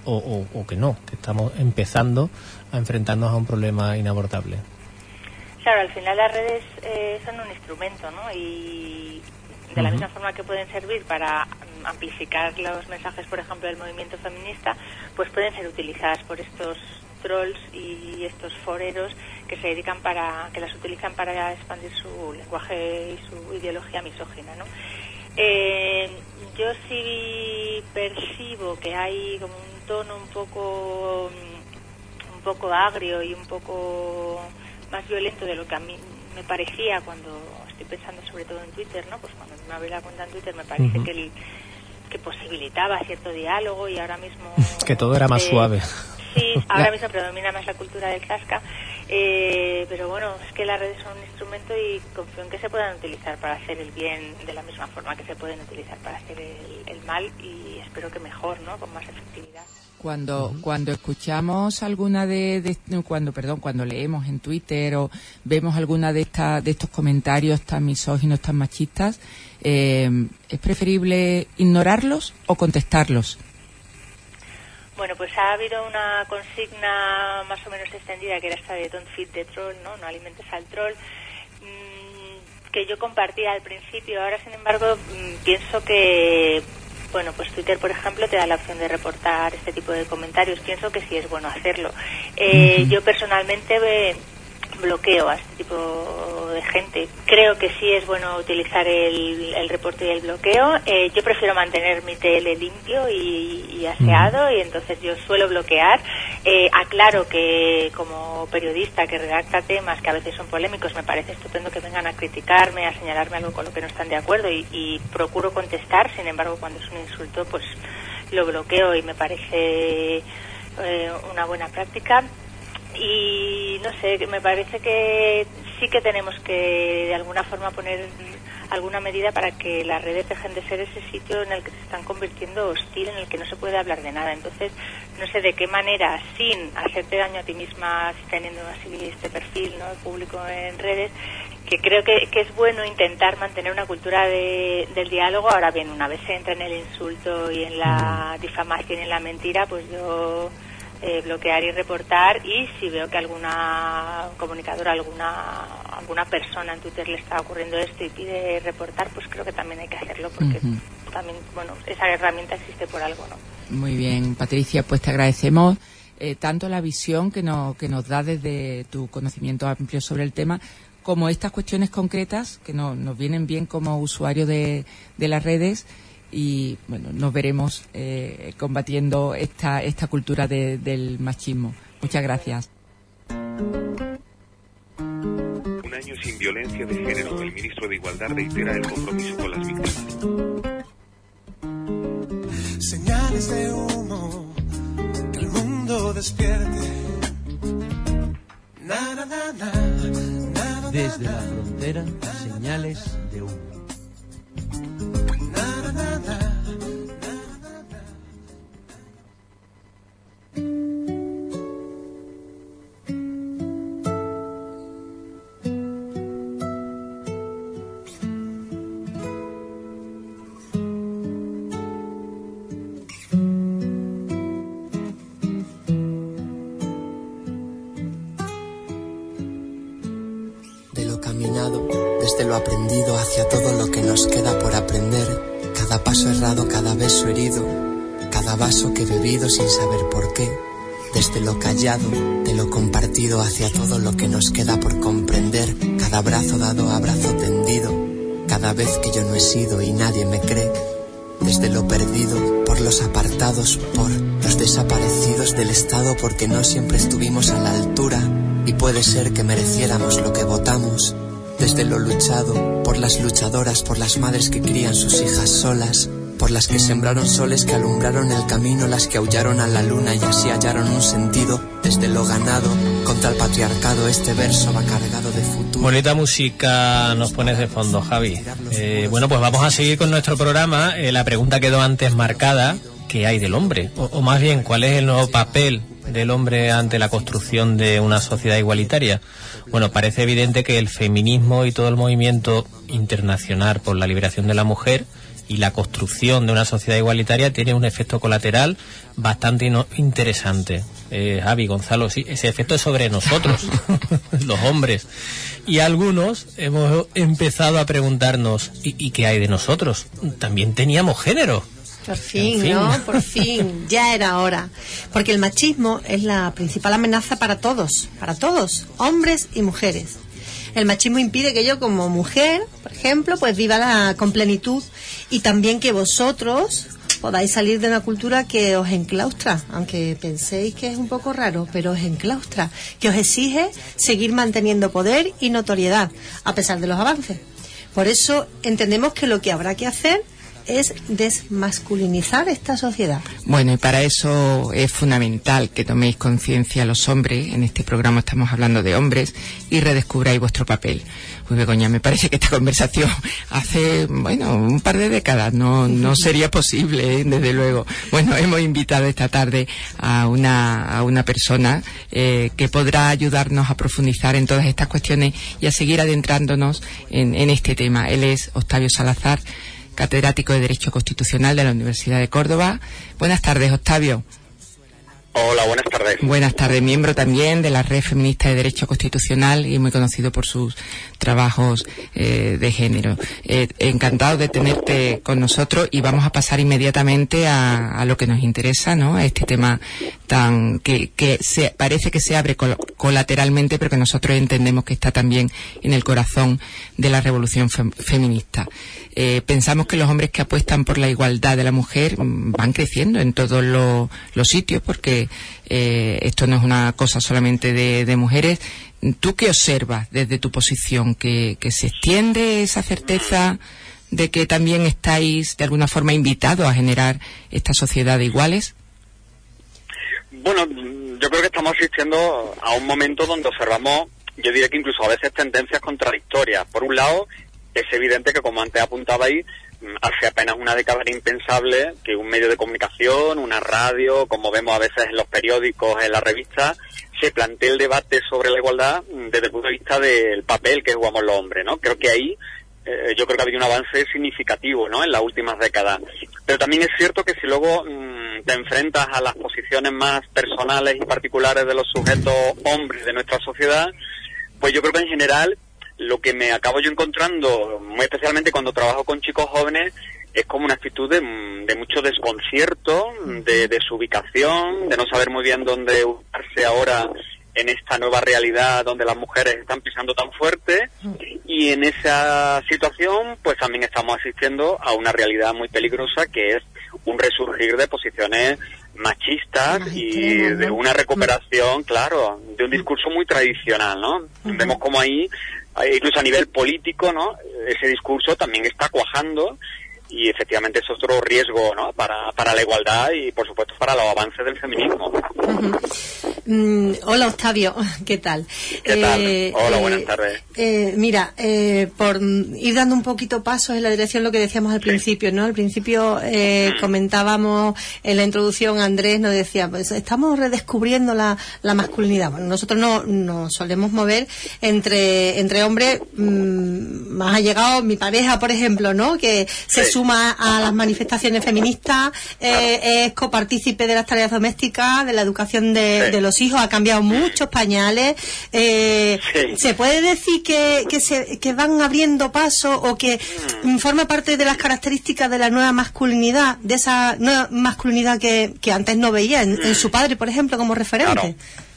Speaker 2: o, o, o que no, que estamos empezando a enfrentarnos a un problema inabortable.
Speaker 12: Claro, al final las redes eh, son un instrumento, ¿no? Y de la uh-huh. misma forma que pueden servir para amplificar los mensajes, por ejemplo, del movimiento feminista, pues pueden ser utilizadas por estos trolls y estos foreros que se dedican para, que las utilizan para expandir su lenguaje y su ideología misógina, ¿no? Eh, yo sí percibo que hay como un tono un poco un poco agrio y un poco más violento de lo que a mí me parecía cuando estoy pensando sobre todo en Twitter, ¿no? Pues cuando me abrí la cuenta en Twitter me parece uh-huh. que el, que posibilitaba cierto diálogo y ahora mismo
Speaker 2: que todo era más eh, suave.
Speaker 12: Sí, ahora mismo predomina más la cultura del zasca, eh, pero bueno, es que las redes son un instrumento y confío en que se puedan utilizar para hacer el bien de la misma forma que se pueden utilizar para hacer el, el mal, y espero que mejor, ¿no? Con más efectividad.
Speaker 4: Cuando uh-huh. cuando escuchamos alguna de, de cuando perdón cuando leemos en Twitter o vemos alguna de estas de estos comentarios tan misóginos, tan machistas, eh, ¿es preferible ignorarlos o contestarlos?
Speaker 12: Bueno, pues ha habido una consigna más o menos extendida que era esta de Don't feed the troll, ¿no? No alimentes al troll, mmm, que yo compartía al principio. Ahora, sin embargo, mmm, pienso que, bueno, pues Twitter, por ejemplo, te da la opción de reportar este tipo de comentarios. Pienso que sí es bueno hacerlo. Eh, yo personalmente eh, bloqueo a este tipo de gente. Creo que sí es bueno utilizar el, el reporte y el bloqueo. Eh, yo prefiero mantener mi T L limpio y, y aseado, y entonces yo suelo bloquear. Eh, aclaro que como periodista que redacta temas que a veces son polémicos, me parece estupendo que vengan a criticarme, a señalarme algo con lo que no están de acuerdo, y, y procuro contestar. Sin embargo, cuando es un insulto, pues lo bloqueo, y me parece eh, una buena práctica. Y no sé, me parece que sí que tenemos que de alguna forma poner alguna medida para que las redes dejen de ser ese sitio en el que se están convirtiendo hostil, en el que no se puede hablar de nada. Entonces, no sé de qué manera, sin hacerte daño a ti misma, teniendo así este perfil, ¿no?, público en redes, que creo que, que es bueno intentar mantener una cultura de, del diálogo. Ahora bien, una vez se entra en el insulto y en la difamación y en la mentira, pues yo eh, bloquear y reportar, y si veo que alguna comunicadora, alguna alguna persona en Twitter le está ocurriendo esto y pide reportar, pues creo que también hay que hacerlo, porque uh-huh. también, bueno, esa herramienta existe por algo, ¿no?
Speaker 4: Muy bien, Patricia, pues te agradecemos eh, tanto la visión que nos, que nos da desde tu conocimiento amplio sobre el tema, como estas cuestiones concretas que no, nos vienen bien como usuarios de, de las redes. Y bueno, nos veremos eh, combatiendo esta esta cultura de, del machismo. Muchas gracias.
Speaker 9: Un año sin violencia de género. El ministro de Igualdad reitera el compromiso con las víctimas.
Speaker 10: Señales de humo, que el mundo despierte. Na, na, na, na, na, na,
Speaker 11: Desde la frontera, señales de humo.
Speaker 13: De lo caminado, desde lo aprendido hacia todo lo que nos queda por aprender. Cada paso errado, cada beso herido, cada vaso que he bebido sin saber por qué. Desde lo callado, de lo compartido hacia todo lo que nos queda por comprender. Cada abrazo dado, abrazo tendido, cada vez que yo no he sido y nadie me cree. Desde lo perdido, por los apartados, por los desaparecidos del Estado, porque no siempre estuvimos a la altura y puede ser que mereciéramos lo que votamos. Desde lo luchado, por las luchadoras, por las madres que crían sus hijas solas, por las que sembraron soles que alumbraron el camino, las que aullaron a la luna y así hallaron un sentido. Desde lo ganado, contra el patriarcado, este verso va cargado de futuro.
Speaker 2: Bonita música nos pones de fondo, Javi. Eh, bueno, pues vamos a seguir con nuestro programa. Eh, la pregunta quedó antes marcada: ¿qué hay del hombre? O, o más bien, ¿cuál es el nuevo papel del hombre ante la construcción de una sociedad igualitaria? Bueno, parece evidente que el feminismo y todo el movimiento internacional por la liberación de la mujer y la construcción de una sociedad igualitaria tiene un efecto colateral bastante ino- interesante. Eh, Javi, Gonzalo, sí, ese efecto es sobre nosotros, los hombres. Y algunos hemos empezado a preguntarnos, ¿y, y qué hay de nosotros? También teníamos género.
Speaker 1: Por fin,
Speaker 2: En fin.
Speaker 1: ¿no? Por fin, ya era hora. Porque el machismo es la principal amenaza para todos, para todos, hombres y mujeres. El machismo impide que yo como mujer, por ejemplo, pues viva la, con plenitud, y también que vosotros podáis salir de una cultura que os enclaustra, aunque penséis que es un poco raro, pero os enclaustra, que os exige seguir manteniendo poder y notoriedad, a pesar de los avances. Por eso entendemos que lo que habrá que hacer es desmasculinizar esta sociedad.
Speaker 4: Bueno, y para eso es fundamental que toméis conciencia los hombres, en este programa estamos hablando de hombres, y redescubráis vuestro papel. Uy, Begoña, me parece que esta conversación hace, bueno, un par de décadas no, no sería posible, ¿eh? Desde luego. Bueno, hemos invitado esta tarde a una, a una persona eh, que podrá ayudarnos a profundizar en todas estas cuestiones y a seguir adentrándonos en, en este tema. Él es Octavio Salazar, catedrático de Derecho Constitucional de la Universidad de Córdoba. Buenas tardes, Octavio.
Speaker 14: Hola, buenas tardes.
Speaker 4: Buenas tardes, miembro también de la Red Feminista de Derecho Constitucional y muy conocido por sus trabajos eh, de género. Eh, encantado de tenerte con nosotros y vamos a pasar inmediatamente a, a lo que nos interesa, ¿no? A este tema tan que, que se, parece que se abre col- colateralmente, pero que nosotros entendemos que está también en el corazón de la revolución fem- feminista. Eh, pensamos que los hombres que apuestan por la igualdad de la mujer mm, van creciendo en todos los, los sitios, porque eh, esto no es una cosa solamente de, de mujeres. ¿Tú qué observas desde tu posición? ¿Que, que se extiende esa certeza de que también estáis de alguna forma invitados a generar esta sociedad de iguales?
Speaker 14: Bueno, yo creo que estamos asistiendo a un momento donde observamos, yo diría que incluso a veces tendencias contradictorias. Por un lado, es evidente que, como antes apuntaba ahí, hace apenas una década era impensable que un medio de comunicación, una radio, como vemos a veces en los periódicos, en las revistas, se plantee el debate sobre la igualdad desde el punto de vista del papel que jugamos los hombres, ¿no? Creo que ahí, eh, yo creo que ha habido un avance significativo, ¿no?, en las últimas décadas. Pero también es cierto que si luego mmm, te enfrentas a las posiciones más personales y particulares de los sujetos hombres de nuestra sociedad, pues yo creo que en general lo que me acabo yo encontrando, muy especialmente cuando trabajo con chicos jóvenes, es como una actitud de, de mucho desconcierto, de desubicación, de no saber muy bien dónde ubicarse ahora en esta nueva realidad donde las mujeres están pisando tan fuerte, y en esa situación pues también estamos asistiendo a una realidad muy peligrosa, que es un resurgir de posiciones machistas y de una recuperación, claro, de un discurso muy tradicional, ¿no? Uh-huh. Vemos como ahí, incluso a nivel político, ¿no?, ese discurso también está cuajando, y efectivamente es otro riesgo, ¿no?, para, para la igualdad y, por supuesto, para los avances del feminismo.
Speaker 1: Uh-huh. Mm, hola, Octavio, ¿qué tal?
Speaker 14: ¿Qué tal?
Speaker 1: Eh,
Speaker 14: hola,
Speaker 1: eh,
Speaker 14: buenas tardes.
Speaker 1: Eh, mira, eh, por ir dando un poquito pasos en la dirección lo que decíamos al sí. principio, ¿no? Al principio eh, mm. comentábamos en la introducción, Andrés nos decía, pues estamos redescubriendo la, la masculinidad. Bueno, nosotros no nos solemos mover entre entre hombres mmm, más allegados, mi pareja, por ejemplo, ¿no?, que se sí. suma a las manifestaciones feministas, eh, es copartícipe de las tareas domésticas, de la educación de, sí. de los hijos, ha cambiado muchos pañales. Eh, sí. ¿Se puede decir que, que, se, que van abriendo paso o que mm. forma parte de las características de la nueva masculinidad, de esa nueva masculinidad que, que antes no veía en, mm. en su padre, por ejemplo, como referente?
Speaker 14: Claro.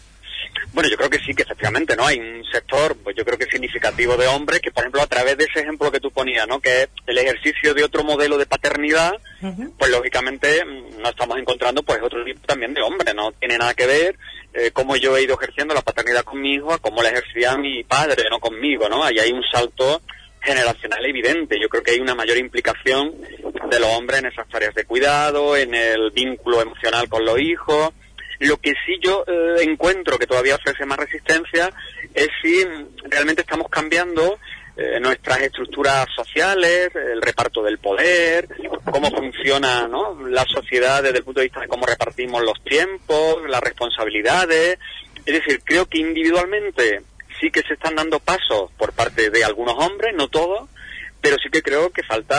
Speaker 14: Bueno, yo creo que sí, que efectivamente, ¿no? Hay un sector, pues yo creo que significativo de hombres que, por ejemplo, a través de ese ejemplo que tú ponías, ¿no?, que es el ejercicio de otro modelo de paternidad, uh-huh. pues lógicamente no estamos encontrando pues otro tipo también de hombres, no tiene nada que ver eh, cómo yo he ido ejerciendo la paternidad con mi hijo a cómo la ejercía mi padre, no conmigo, ¿no? Ahí hay un salto generacional evidente. Yo creo que hay una mayor implicación de los hombres en esas tareas de cuidado, en el vínculo emocional con los hijos. Lo que sí yo eh, encuentro que todavía ofrece más resistencia es si realmente estamos cambiando eh, nuestras estructuras sociales, el reparto del poder, cómo funciona, ¿no?, la sociedad desde el punto de vista de cómo repartimos los tiempos, las responsabilidades. Es decir, creo que individualmente sí que se están dando pasos por parte de algunos hombres, no todos, pero sí que creo que falta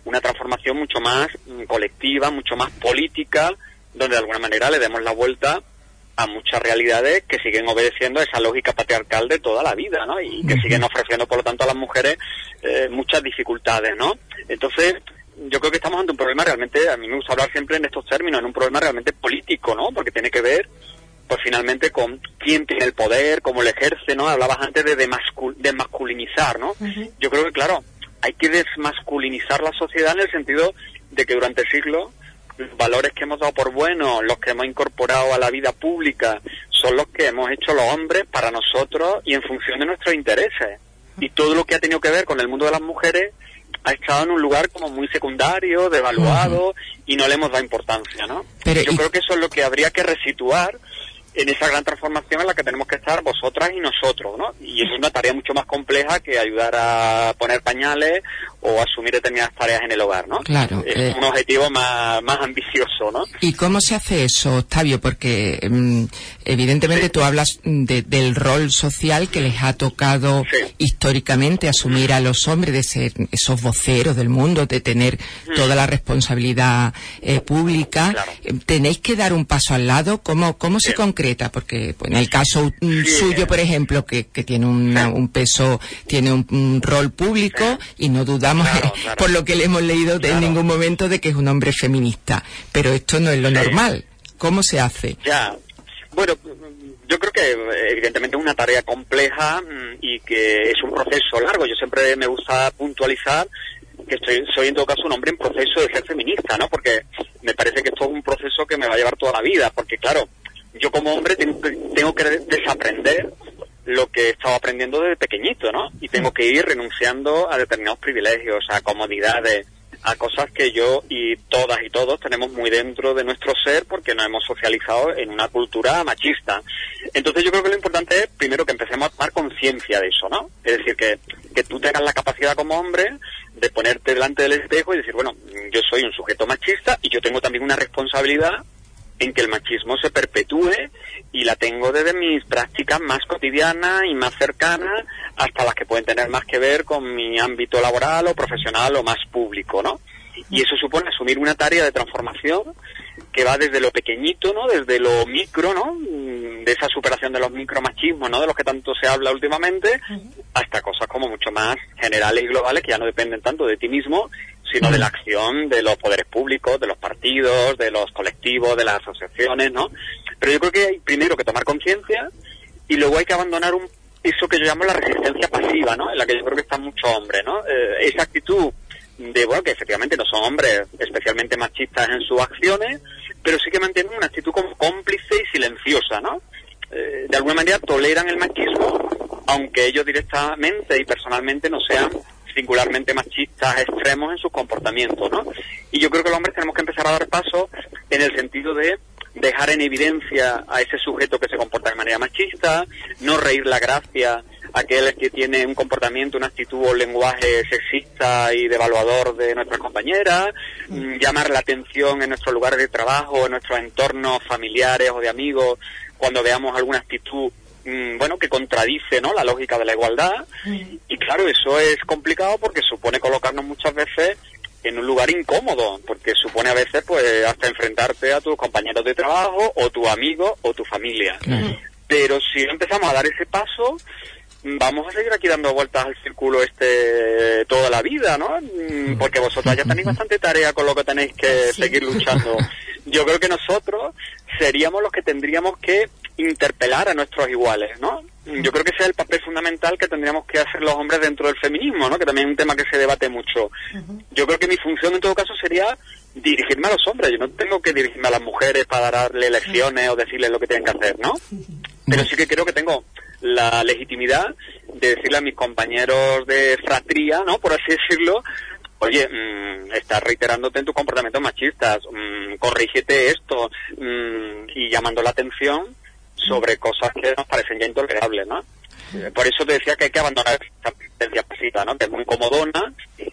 Speaker 14: una transformación mucho más mm, colectiva, mucho más política, donde de alguna manera le demos la vuelta a muchas realidades que siguen obedeciendo esa lógica patriarcal de toda la vida, ¿no? Y que siguen ofreciendo, por lo tanto, a las mujeres eh, muchas dificultades, ¿no? Entonces, yo creo que estamos ante un problema realmente, a mí me gusta hablar siempre en estos términos, en un problema realmente político, ¿no? Porque tiene que ver, pues finalmente, con quién tiene el poder, cómo lo ejerce, ¿no? Hablabas antes de desmascul- desmasculinizar, ¿no? Uh-huh. Yo creo que, claro, hay que desmasculinizar la sociedad en el sentido de que durante siglos los valores que hemos dado por buenos, los que hemos incorporado a la vida pública, son los que hemos hecho los hombres para nosotros y en función de nuestros intereses. Y todo lo que ha tenido que ver con el mundo de las mujeres ha estado en un lugar como muy secundario, devaluado, uh-huh. y no le hemos dado importancia, ¿no? Pero Yo y... creo que eso es lo que habría que resituar en esa gran transformación en la que tenemos que estar vosotras y nosotros, ¿no? Y es una tarea mucho más compleja que ayudar a poner pañales o asumir determinadas tareas en el hogar, ¿no?
Speaker 4: Claro.
Speaker 14: Es
Speaker 4: eh...
Speaker 14: un objetivo más, más ambicioso, ¿no?
Speaker 4: ¿Y cómo se hace eso, Octavio? Porque mm, evidentemente sí. tú hablas de, del rol social que les ha tocado sí. históricamente asumir a los hombres, de ser esos voceros del mundo, de tener mm. toda la responsabilidad eh, pública. Claro. ¿Tenéis que dar un paso al lado? ¿Cómo, cómo sí. se concreta? Porque pues, en el caso sí. suyo, por ejemplo, que, que tiene una, un peso, tiene un, un rol público sí. y no dudamos, claro, claro. por lo que le hemos leído claro. en ningún momento, de que es un hombre feminista. Pero esto no es lo sí. normal. ¿Cómo se hace?
Speaker 14: Ya. Bueno, yo creo que evidentemente es una tarea compleja y que es un proceso largo. Yo siempre me gusta puntualizar que estoy, soy en todo caso un hombre en proceso de ser feminista, ¿no? Porque me parece que esto es un proceso que me va a llevar toda la vida. Porque claro, yo como hombre tengo que, tengo que desaprender lo que he estado aprendiendo desde pequeñito, ¿no? Y tengo que ir renunciando a determinados privilegios, a comodidades, a cosas que yo y todas y todos tenemos muy dentro de nuestro ser porque nos hemos socializado en una cultura machista. Entonces yo creo que lo importante es, primero, que empecemos a tomar conciencia de eso, ¿no? Es decir, que, que tú tengas la capacidad como hombre de ponerte delante del espejo y decir, bueno, yo soy un sujeto machista y yo tengo también una responsabilidad en que el machismo se perpetúe, y la tengo desde mis prácticas más cotidianas y más cercanas hasta las que pueden tener más que ver con mi ámbito laboral o profesional o más público, ¿no? Y eso supone asumir una tarea de transformación que va desde lo pequeñito, ¿no? Desde lo micro, ¿no? De esa superación de los micromachismos, ¿no? De los que tanto se habla últimamente, hasta cosas como mucho más generales y globales que ya no dependen tanto de ti mismo, sino de la acción de los poderes públicos, de los partidos, de los colectivos, de las asociaciones, ¿no? Pero yo creo que hay primero que tomar conciencia y luego hay que abandonar un eso que yo llamo la resistencia pasiva, ¿no? En la que yo creo que están muchos hombres, ¿no? Eh, esa actitud de, bueno, que efectivamente no son hombres especialmente machistas en sus acciones, pero sí que mantienen una actitud como cómplice y silenciosa, ¿no? Eh, de alguna manera toleran el machismo, aunque ellos directamente y personalmente no sean singularmente machistas extremos en sus comportamientos, ¿no? Y yo creo que los hombres tenemos que empezar a dar pasos en el sentido de dejar en evidencia a ese sujeto que se comporta de manera machista, no reír la gracia a aquel que tiene un comportamiento, una actitud o un lenguaje sexista y devaluador de nuestras compañeras, mm. llamar la atención en nuestros lugares de trabajo, en nuestros entornos familiares o de amigos, cuando veamos alguna actitud bueno, que contradice, ¿no?, la lógica de la igualdad. Mm. Y claro, eso es complicado porque supone colocarnos muchas veces en un lugar incómodo, porque supone a veces pues hasta enfrentarte a tus compañeros de trabajo o tu amigo o tu familia. Mm. Pero si empezamos a dar ese paso, vamos a seguir aquí dando vueltas al círculo este toda la vida, ¿no? Porque vosotros ya tenéis bastante tarea con lo que tenéis que sí. seguir luchando. Yo creo que nosotros seríamos los que tendríamos que interpelar a nuestros iguales, ¿no? Yo creo que ese es el papel fundamental que tendríamos que hacer los hombres dentro del feminismo, ¿no? Que también es un tema que se debate mucho. Uh-huh. Yo creo que mi función en todo caso sería dirigirme a los hombres. Yo no tengo que dirigirme a las mujeres para darle lecciones o decirles lo que tienen que hacer, ¿no? Pero sí que creo que tengo la legitimidad de decirle a mis compañeros de fratría, ¿no?, por así decirlo, oye, mmm, estás reiterándote en tus comportamientos machistas, mmm, corrígete esto, mmm, y llamando la atención sobre cosas que nos parecen ya intolerables, ¿no? Por eso te decía que hay que abandonar esa tendencia pasiva, ¿no?, que es muy comodona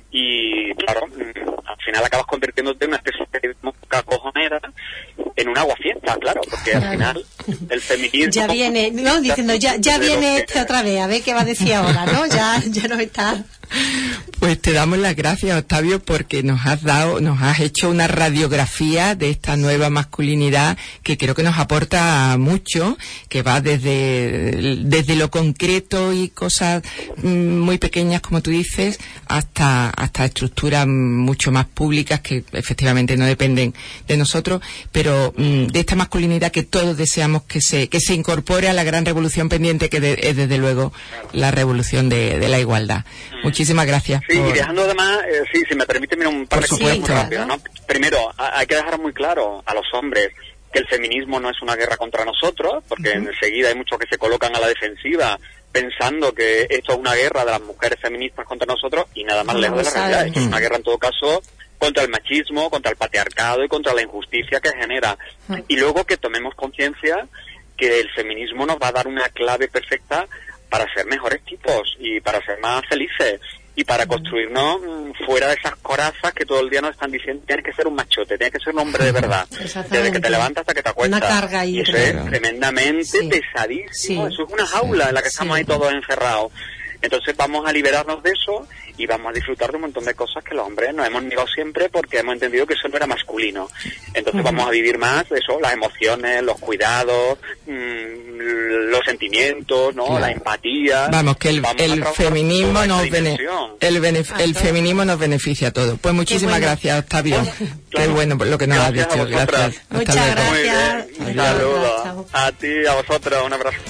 Speaker 14: y, claro, al final acabas convirtiéndote en una especie de cojonera en un aguafiesta, claro, porque al final el feminismo...
Speaker 1: Ya viene, no, diciendo, ya, ya viene este otra vez, a ver qué va a decir ahora, ¿no? Ya, ya nos está...
Speaker 4: Pues te damos las gracias, Octavio, porque nos has dado, nos has hecho una radiografía de esta nueva masculinidad que creo que nos aporta mucho, que va desde, desde lo concreto y cosas muy pequeñas, como tú dices, hasta, hasta estructuras mucho más públicas que efectivamente no dependen de nosotros, pero de esta masculinidad que todos deseamos que se, que se incorpore a la gran revolución pendiente que de, es desde luego la revolución de, de la igualdad. Muchísimas gracias.
Speaker 14: Sí,
Speaker 4: por...
Speaker 14: y dejando además, eh, sí, si me permite, mira, un par
Speaker 4: Por
Speaker 14: de cosas muy
Speaker 4: supuesto.
Speaker 14: rápido, ¿no? Primero, a- hay que dejar muy claro a los hombres que el feminismo no es una guerra contra nosotros, porque
Speaker 15: Ujú.
Speaker 14: enseguida hay muchos que se colocan a la defensiva pensando que esto es una guerra de las mujeres feministas contra nosotros, y nada más
Speaker 15: No
Speaker 14: lejos de
Speaker 15: lo
Speaker 14: la realidad.
Speaker 15: saben.
Speaker 14: Esto es una guerra en todo caso contra el machismo, contra el patriarcado y contra la injusticia que genera. Y luego que tomemos conciencia que el feminismo nos va a dar una clave perfecta para ser mejores tipos y para ser más felices y para construirnos mm, fuera de esas corazas que todo el día nos están diciendo tienes que ser un machote, tienes que ser un hombre de verdad, desde que te levantas hasta que te acuestas.
Speaker 1: Una carga ahí,
Speaker 14: y eso
Speaker 1: claro.
Speaker 14: es tremendamente
Speaker 1: Sí.
Speaker 14: pesadísimo,
Speaker 1: Sí.
Speaker 14: eso es una jaula en la que estamos ahí todos encerrados. Entonces vamos a liberarnos de eso y vamos a disfrutar de un montón de cosas que los hombres nos hemos negado siempre porque hemos entendido que eso no era masculino. Entonces
Speaker 4: Ujú.
Speaker 14: vamos a vivir más eso, las emociones, los cuidados, mmm, los sentimientos, ¿no?
Speaker 4: Claro.
Speaker 14: La empatía.
Speaker 4: Vamos, que el,
Speaker 14: Vamos a
Speaker 4: el
Speaker 14: trabajar
Speaker 4: feminismo
Speaker 14: toda
Speaker 4: nos
Speaker 14: esa
Speaker 4: bene-
Speaker 14: dimensión.
Speaker 4: el, benef- el feminismo nos beneficia a todos. Pues muchísimas
Speaker 14: bueno.
Speaker 4: gracias, Octavio. Qué bueno por lo que nos has
Speaker 14: Gracias a
Speaker 4: dicho.
Speaker 14: vosotras.
Speaker 4: Gracias. Hasta luego.
Speaker 14: Muy bien. Un saludo a ti, a vosotros, un abrazo.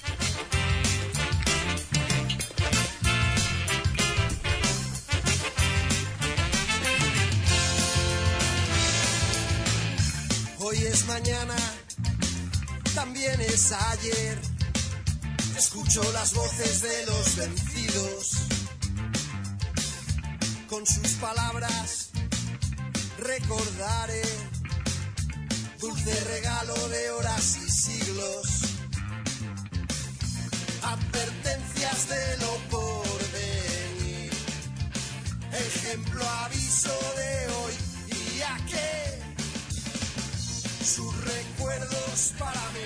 Speaker 10: Hoy es mañana, también es ayer. Escucho las voces de los vencidos. Con sus palabras recordaré dulce regalo de horas y siglos. Advertencias de lo por venir. Ejemplo, aviso de hoy y a qué. Sus recuerdos para mí.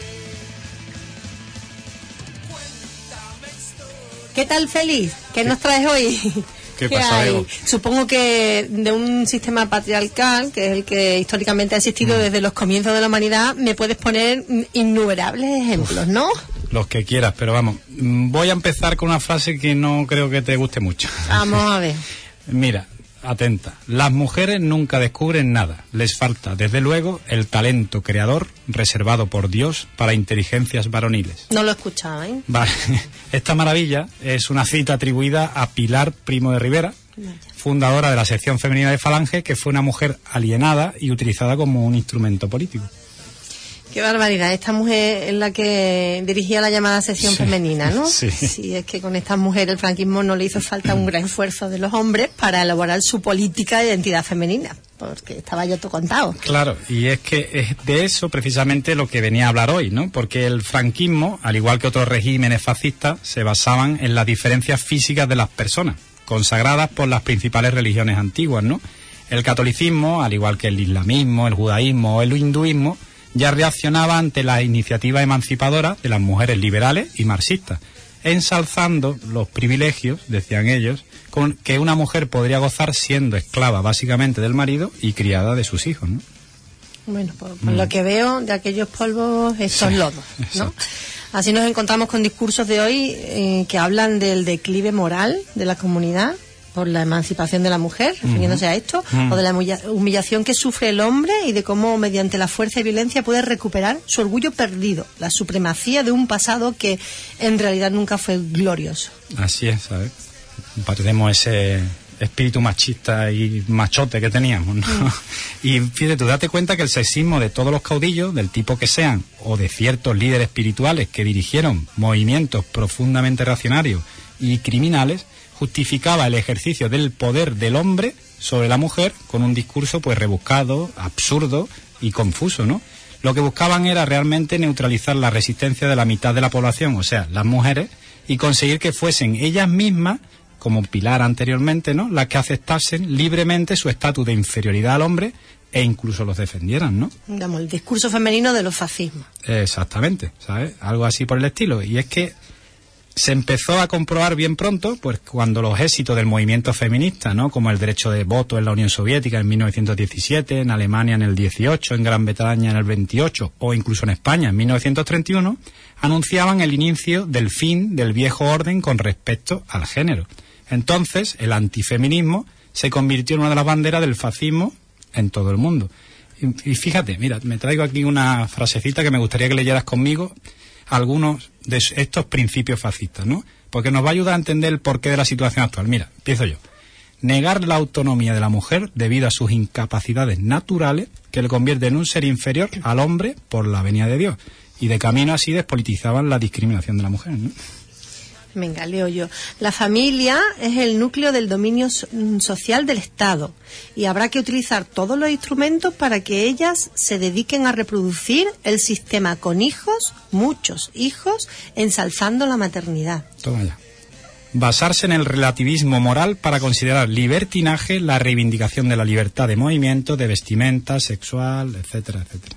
Speaker 10: Cuéntame historia.
Speaker 1: ¿Qué tal, Félix? ¿Qué nos traes hoy?
Speaker 3: ¿Qué pasa,
Speaker 1: hay?
Speaker 3: Bego?
Speaker 1: Supongo que de un sistema patriarcal, que es el que históricamente ha existido
Speaker 3: Mm.
Speaker 1: desde los comienzos de la humanidad, me puedes poner mm, innumerables ejemplos, ¿no?
Speaker 3: Los que quieras, pero vamos, mm, voy a empezar con una frase que no creo que te guste mucho.
Speaker 1: Vamos a ver.
Speaker 3: Mira, atenta. Las mujeres nunca descubren nada. Les falta, desde luego, el talento creador reservado por Dios para inteligencias varoniles.
Speaker 1: No lo escuchaba, ¿eh?
Speaker 3: Vale. Esta maravilla es una cita atribuida a Pilar Primo de Rivera, fundadora de la sección femenina de Falange, que fue una mujer alienada y utilizada como un instrumento político.
Speaker 1: Qué barbaridad. Esta mujer es la que dirigía la llamada sección
Speaker 3: Sí.
Speaker 1: femenina, ¿no?
Speaker 3: Sí.
Speaker 1: Sí, es que con esta mujer el franquismo no le hizo falta un gran esfuerzo de los hombres para elaborar su política de identidad femenina, porque estaba ya todo contado.
Speaker 3: Claro, y es que es de eso precisamente lo que venía a hablar hoy, ¿no? Porque el franquismo, al igual que otros regímenes fascistas, se basaban en las diferencias físicas de las personas, consagradas por las principales religiones antiguas, ¿no? El catolicismo, al igual que el islamismo, el judaísmo o el hinduismo, ya reaccionaba ante las iniciativas emancipadoras de las mujeres liberales y marxistas, ensalzando los privilegios, decían ellos, con que una mujer podría gozar siendo esclava básicamente del marido y criada de sus hijos, ¿no?
Speaker 1: Bueno, por, por
Speaker 3: Mm.
Speaker 1: lo que veo, de aquellos polvos, estos
Speaker 3: Sí,
Speaker 1: lodos, ¿no? Así nos encontramos con discursos de hoy eh, que hablan del declive moral de la comunidad por la emancipación de la mujer, refiriéndose
Speaker 15: Ujú.
Speaker 1: a esto,
Speaker 15: Mm.
Speaker 1: o de la humilla- humillación que sufre el hombre y de cómo mediante la fuerza y violencia puede recuperar su orgullo perdido, la supremacía de un pasado que en realidad nunca fue glorioso.
Speaker 3: Así es, ¿sabes? Perdemos ese espíritu machista y machote que teníamos, ¿no?
Speaker 1: Mm.
Speaker 3: Y fíjate, tú date cuenta que el sexismo de todos los caudillos, del tipo que sean, o de ciertos líderes espirituales que dirigieron movimientos profundamente reaccionarios y criminales, justificaba el ejercicio del poder del hombre sobre la mujer con un discurso pues rebuscado, absurdo y confuso, ¿no? Lo que buscaban era realmente neutralizar la resistencia de la mitad de la población, o sea, las mujeres, y conseguir que fuesen ellas mismas, como Pilar anteriormente, ¿no?, las que aceptasen libremente su estatus de inferioridad al hombre e incluso los defendieran, ¿no?
Speaker 1: Digamos, el discurso femenino de los fascismos.
Speaker 3: Exactamente, ¿sabes? Algo así por el estilo. Y es que se empezó a comprobar bien pronto, pues cuando los éxitos del movimiento feminista, ¿no? Como el derecho de voto en la Unión Soviética en mil novecientos diecisiete, en Alemania en el dieciocho, en Gran Bretaña en el veintiocho o incluso en España en mil novecientos treinta y uno, anunciaban el inicio del fin del viejo orden con respecto al género. Entonces, el antifeminismo se convirtió en una de las banderas del fascismo en todo el mundo. Y, y fíjate, mira, me traigo aquí una frasecita que me gustaría que leyeras conmigo, algunos de estos principios fascistas, ¿no? Porque nos va a ayudar a entender el porqué de la situación actual. Mira, empiezo yo. Negar la autonomía de la mujer debido a sus incapacidades naturales que le convierten en un ser inferior al hombre por la venida de Dios. Y de camino así despolitizaban la discriminación de la mujer, ¿no?
Speaker 1: Venga, leo yo. La familia es el núcleo del dominio social del Estado y habrá que utilizar todos los instrumentos para que ellas se dediquen a reproducir el sistema con hijos, muchos hijos, ensalzando la maternidad.
Speaker 3: Toma ya. Basarse en el relativismo moral para considerar libertinaje la reivindicación de la libertad de movimiento, de vestimenta, sexual, etcétera, etcétera.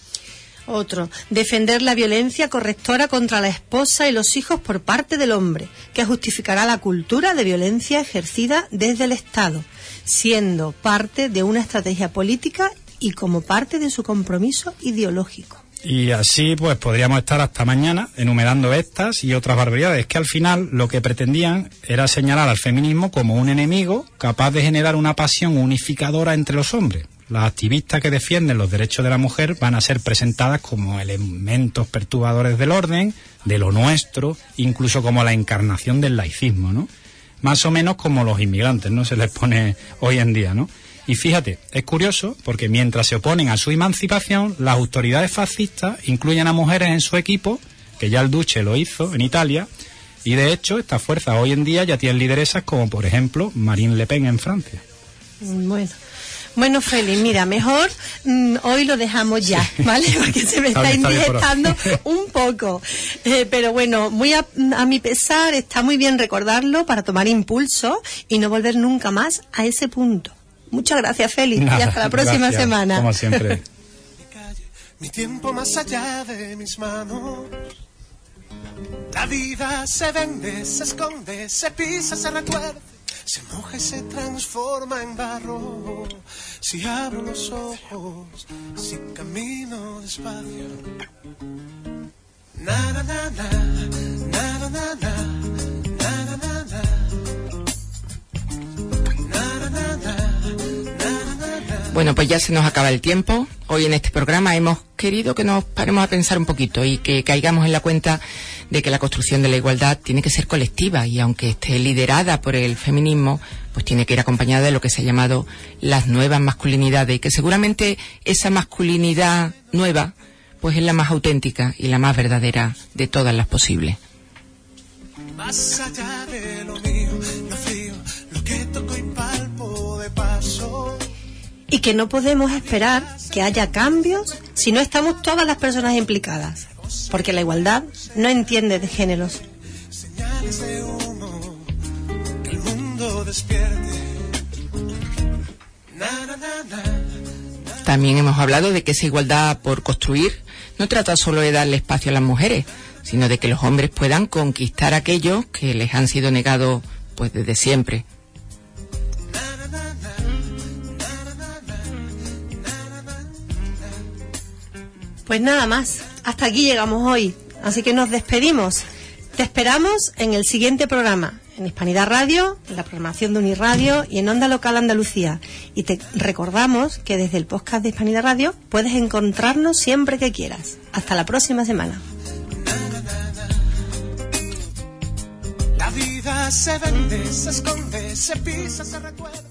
Speaker 1: Otro, defender la violencia correctora contra la esposa y los hijos por parte del hombre, que justificará la cultura de violencia ejercida desde el Estado, siendo parte de una estrategia política y como parte de su compromiso ideológico.
Speaker 3: Y así pues podríamos estar hasta mañana enumerando estas y otras barbaridades, que al final lo que pretendían era señalar al feminismo como un enemigo capaz de generar una pasión unificadora entre los hombres. Las activistas que defienden los derechos de la mujer van a ser presentadas como elementos perturbadores del orden, de lo nuestro, incluso como la encarnación del laicismo, ¿no? Más o menos como los inmigrantes, ¿no? Se les pone hoy en día, ¿no? Y fíjate, es curioso porque mientras se oponen a su emancipación, las autoridades fascistas incluyen a mujeres en su equipo, que ya el Duce lo hizo en Italia, y de hecho estas fuerzas hoy en día ya tienen lideresas como por ejemplo Marine Le Pen en Francia.
Speaker 1: Bueno. Bueno, Félix, mira, mejor mmm, hoy lo dejamos ya, ¿vale? Porque se me está, está indigestando un poco. Eh, pero bueno, muy a, a mi pesar, está muy bien recordarlo para tomar impulso y no volver nunca más a ese punto. Muchas gracias, Félix, Nada, y hasta la próxima
Speaker 3: gracias,
Speaker 1: semana.
Speaker 3: Como siempre.
Speaker 10: Mi tiempo más allá de mis manos. La vida se vende, se esconde, se pisa, se recuerda. Se moja y se transforma en barro. Si abro los ojos, si camino despacio. Nada, nada, nada, nada, nada, nada. Nada, nada, nada, nada.
Speaker 4: Bueno, pues ya se nos acaba el tiempo. Hoy en este programa hemos querido que nos paremos a pensar un poquito y que caigamos en la cuenta de que la construcción de la igualdad tiene que ser colectiva y aunque esté liderada por el feminismo, pues tiene que ir acompañada de lo que se ha llamado las nuevas masculinidades y que seguramente esa masculinidad nueva pues es la más auténtica y la más verdadera de todas las posibles.
Speaker 10: Más allá de lo mío, lo frío, lo que toco y palpo de paso.
Speaker 1: Y que no podemos esperar que haya cambios si no estamos todas las personas implicadas, porque la igualdad no entiende de géneros.
Speaker 10: Señales de humo, que el mundo despierte. Na, na, na, na.
Speaker 4: También hemos hablado de que esa igualdad por construir no trata solo de darle espacio a las mujeres, sino de que los hombres puedan conquistar aquello que les han sido negados pues desde siempre.
Speaker 1: Pues nada más, hasta aquí llegamos hoy, así que nos despedimos. Te esperamos en el siguiente programa, en Hispanidad Radio, en la programación de Unirradio y en Onda Local Andalucía. Y te recordamos que desde el podcast de Hispanidad Radio puedes encontrarnos siempre que quieras. Hasta la próxima semana.
Speaker 10: La vida se vende, se esconde, se pisa, se recuerda.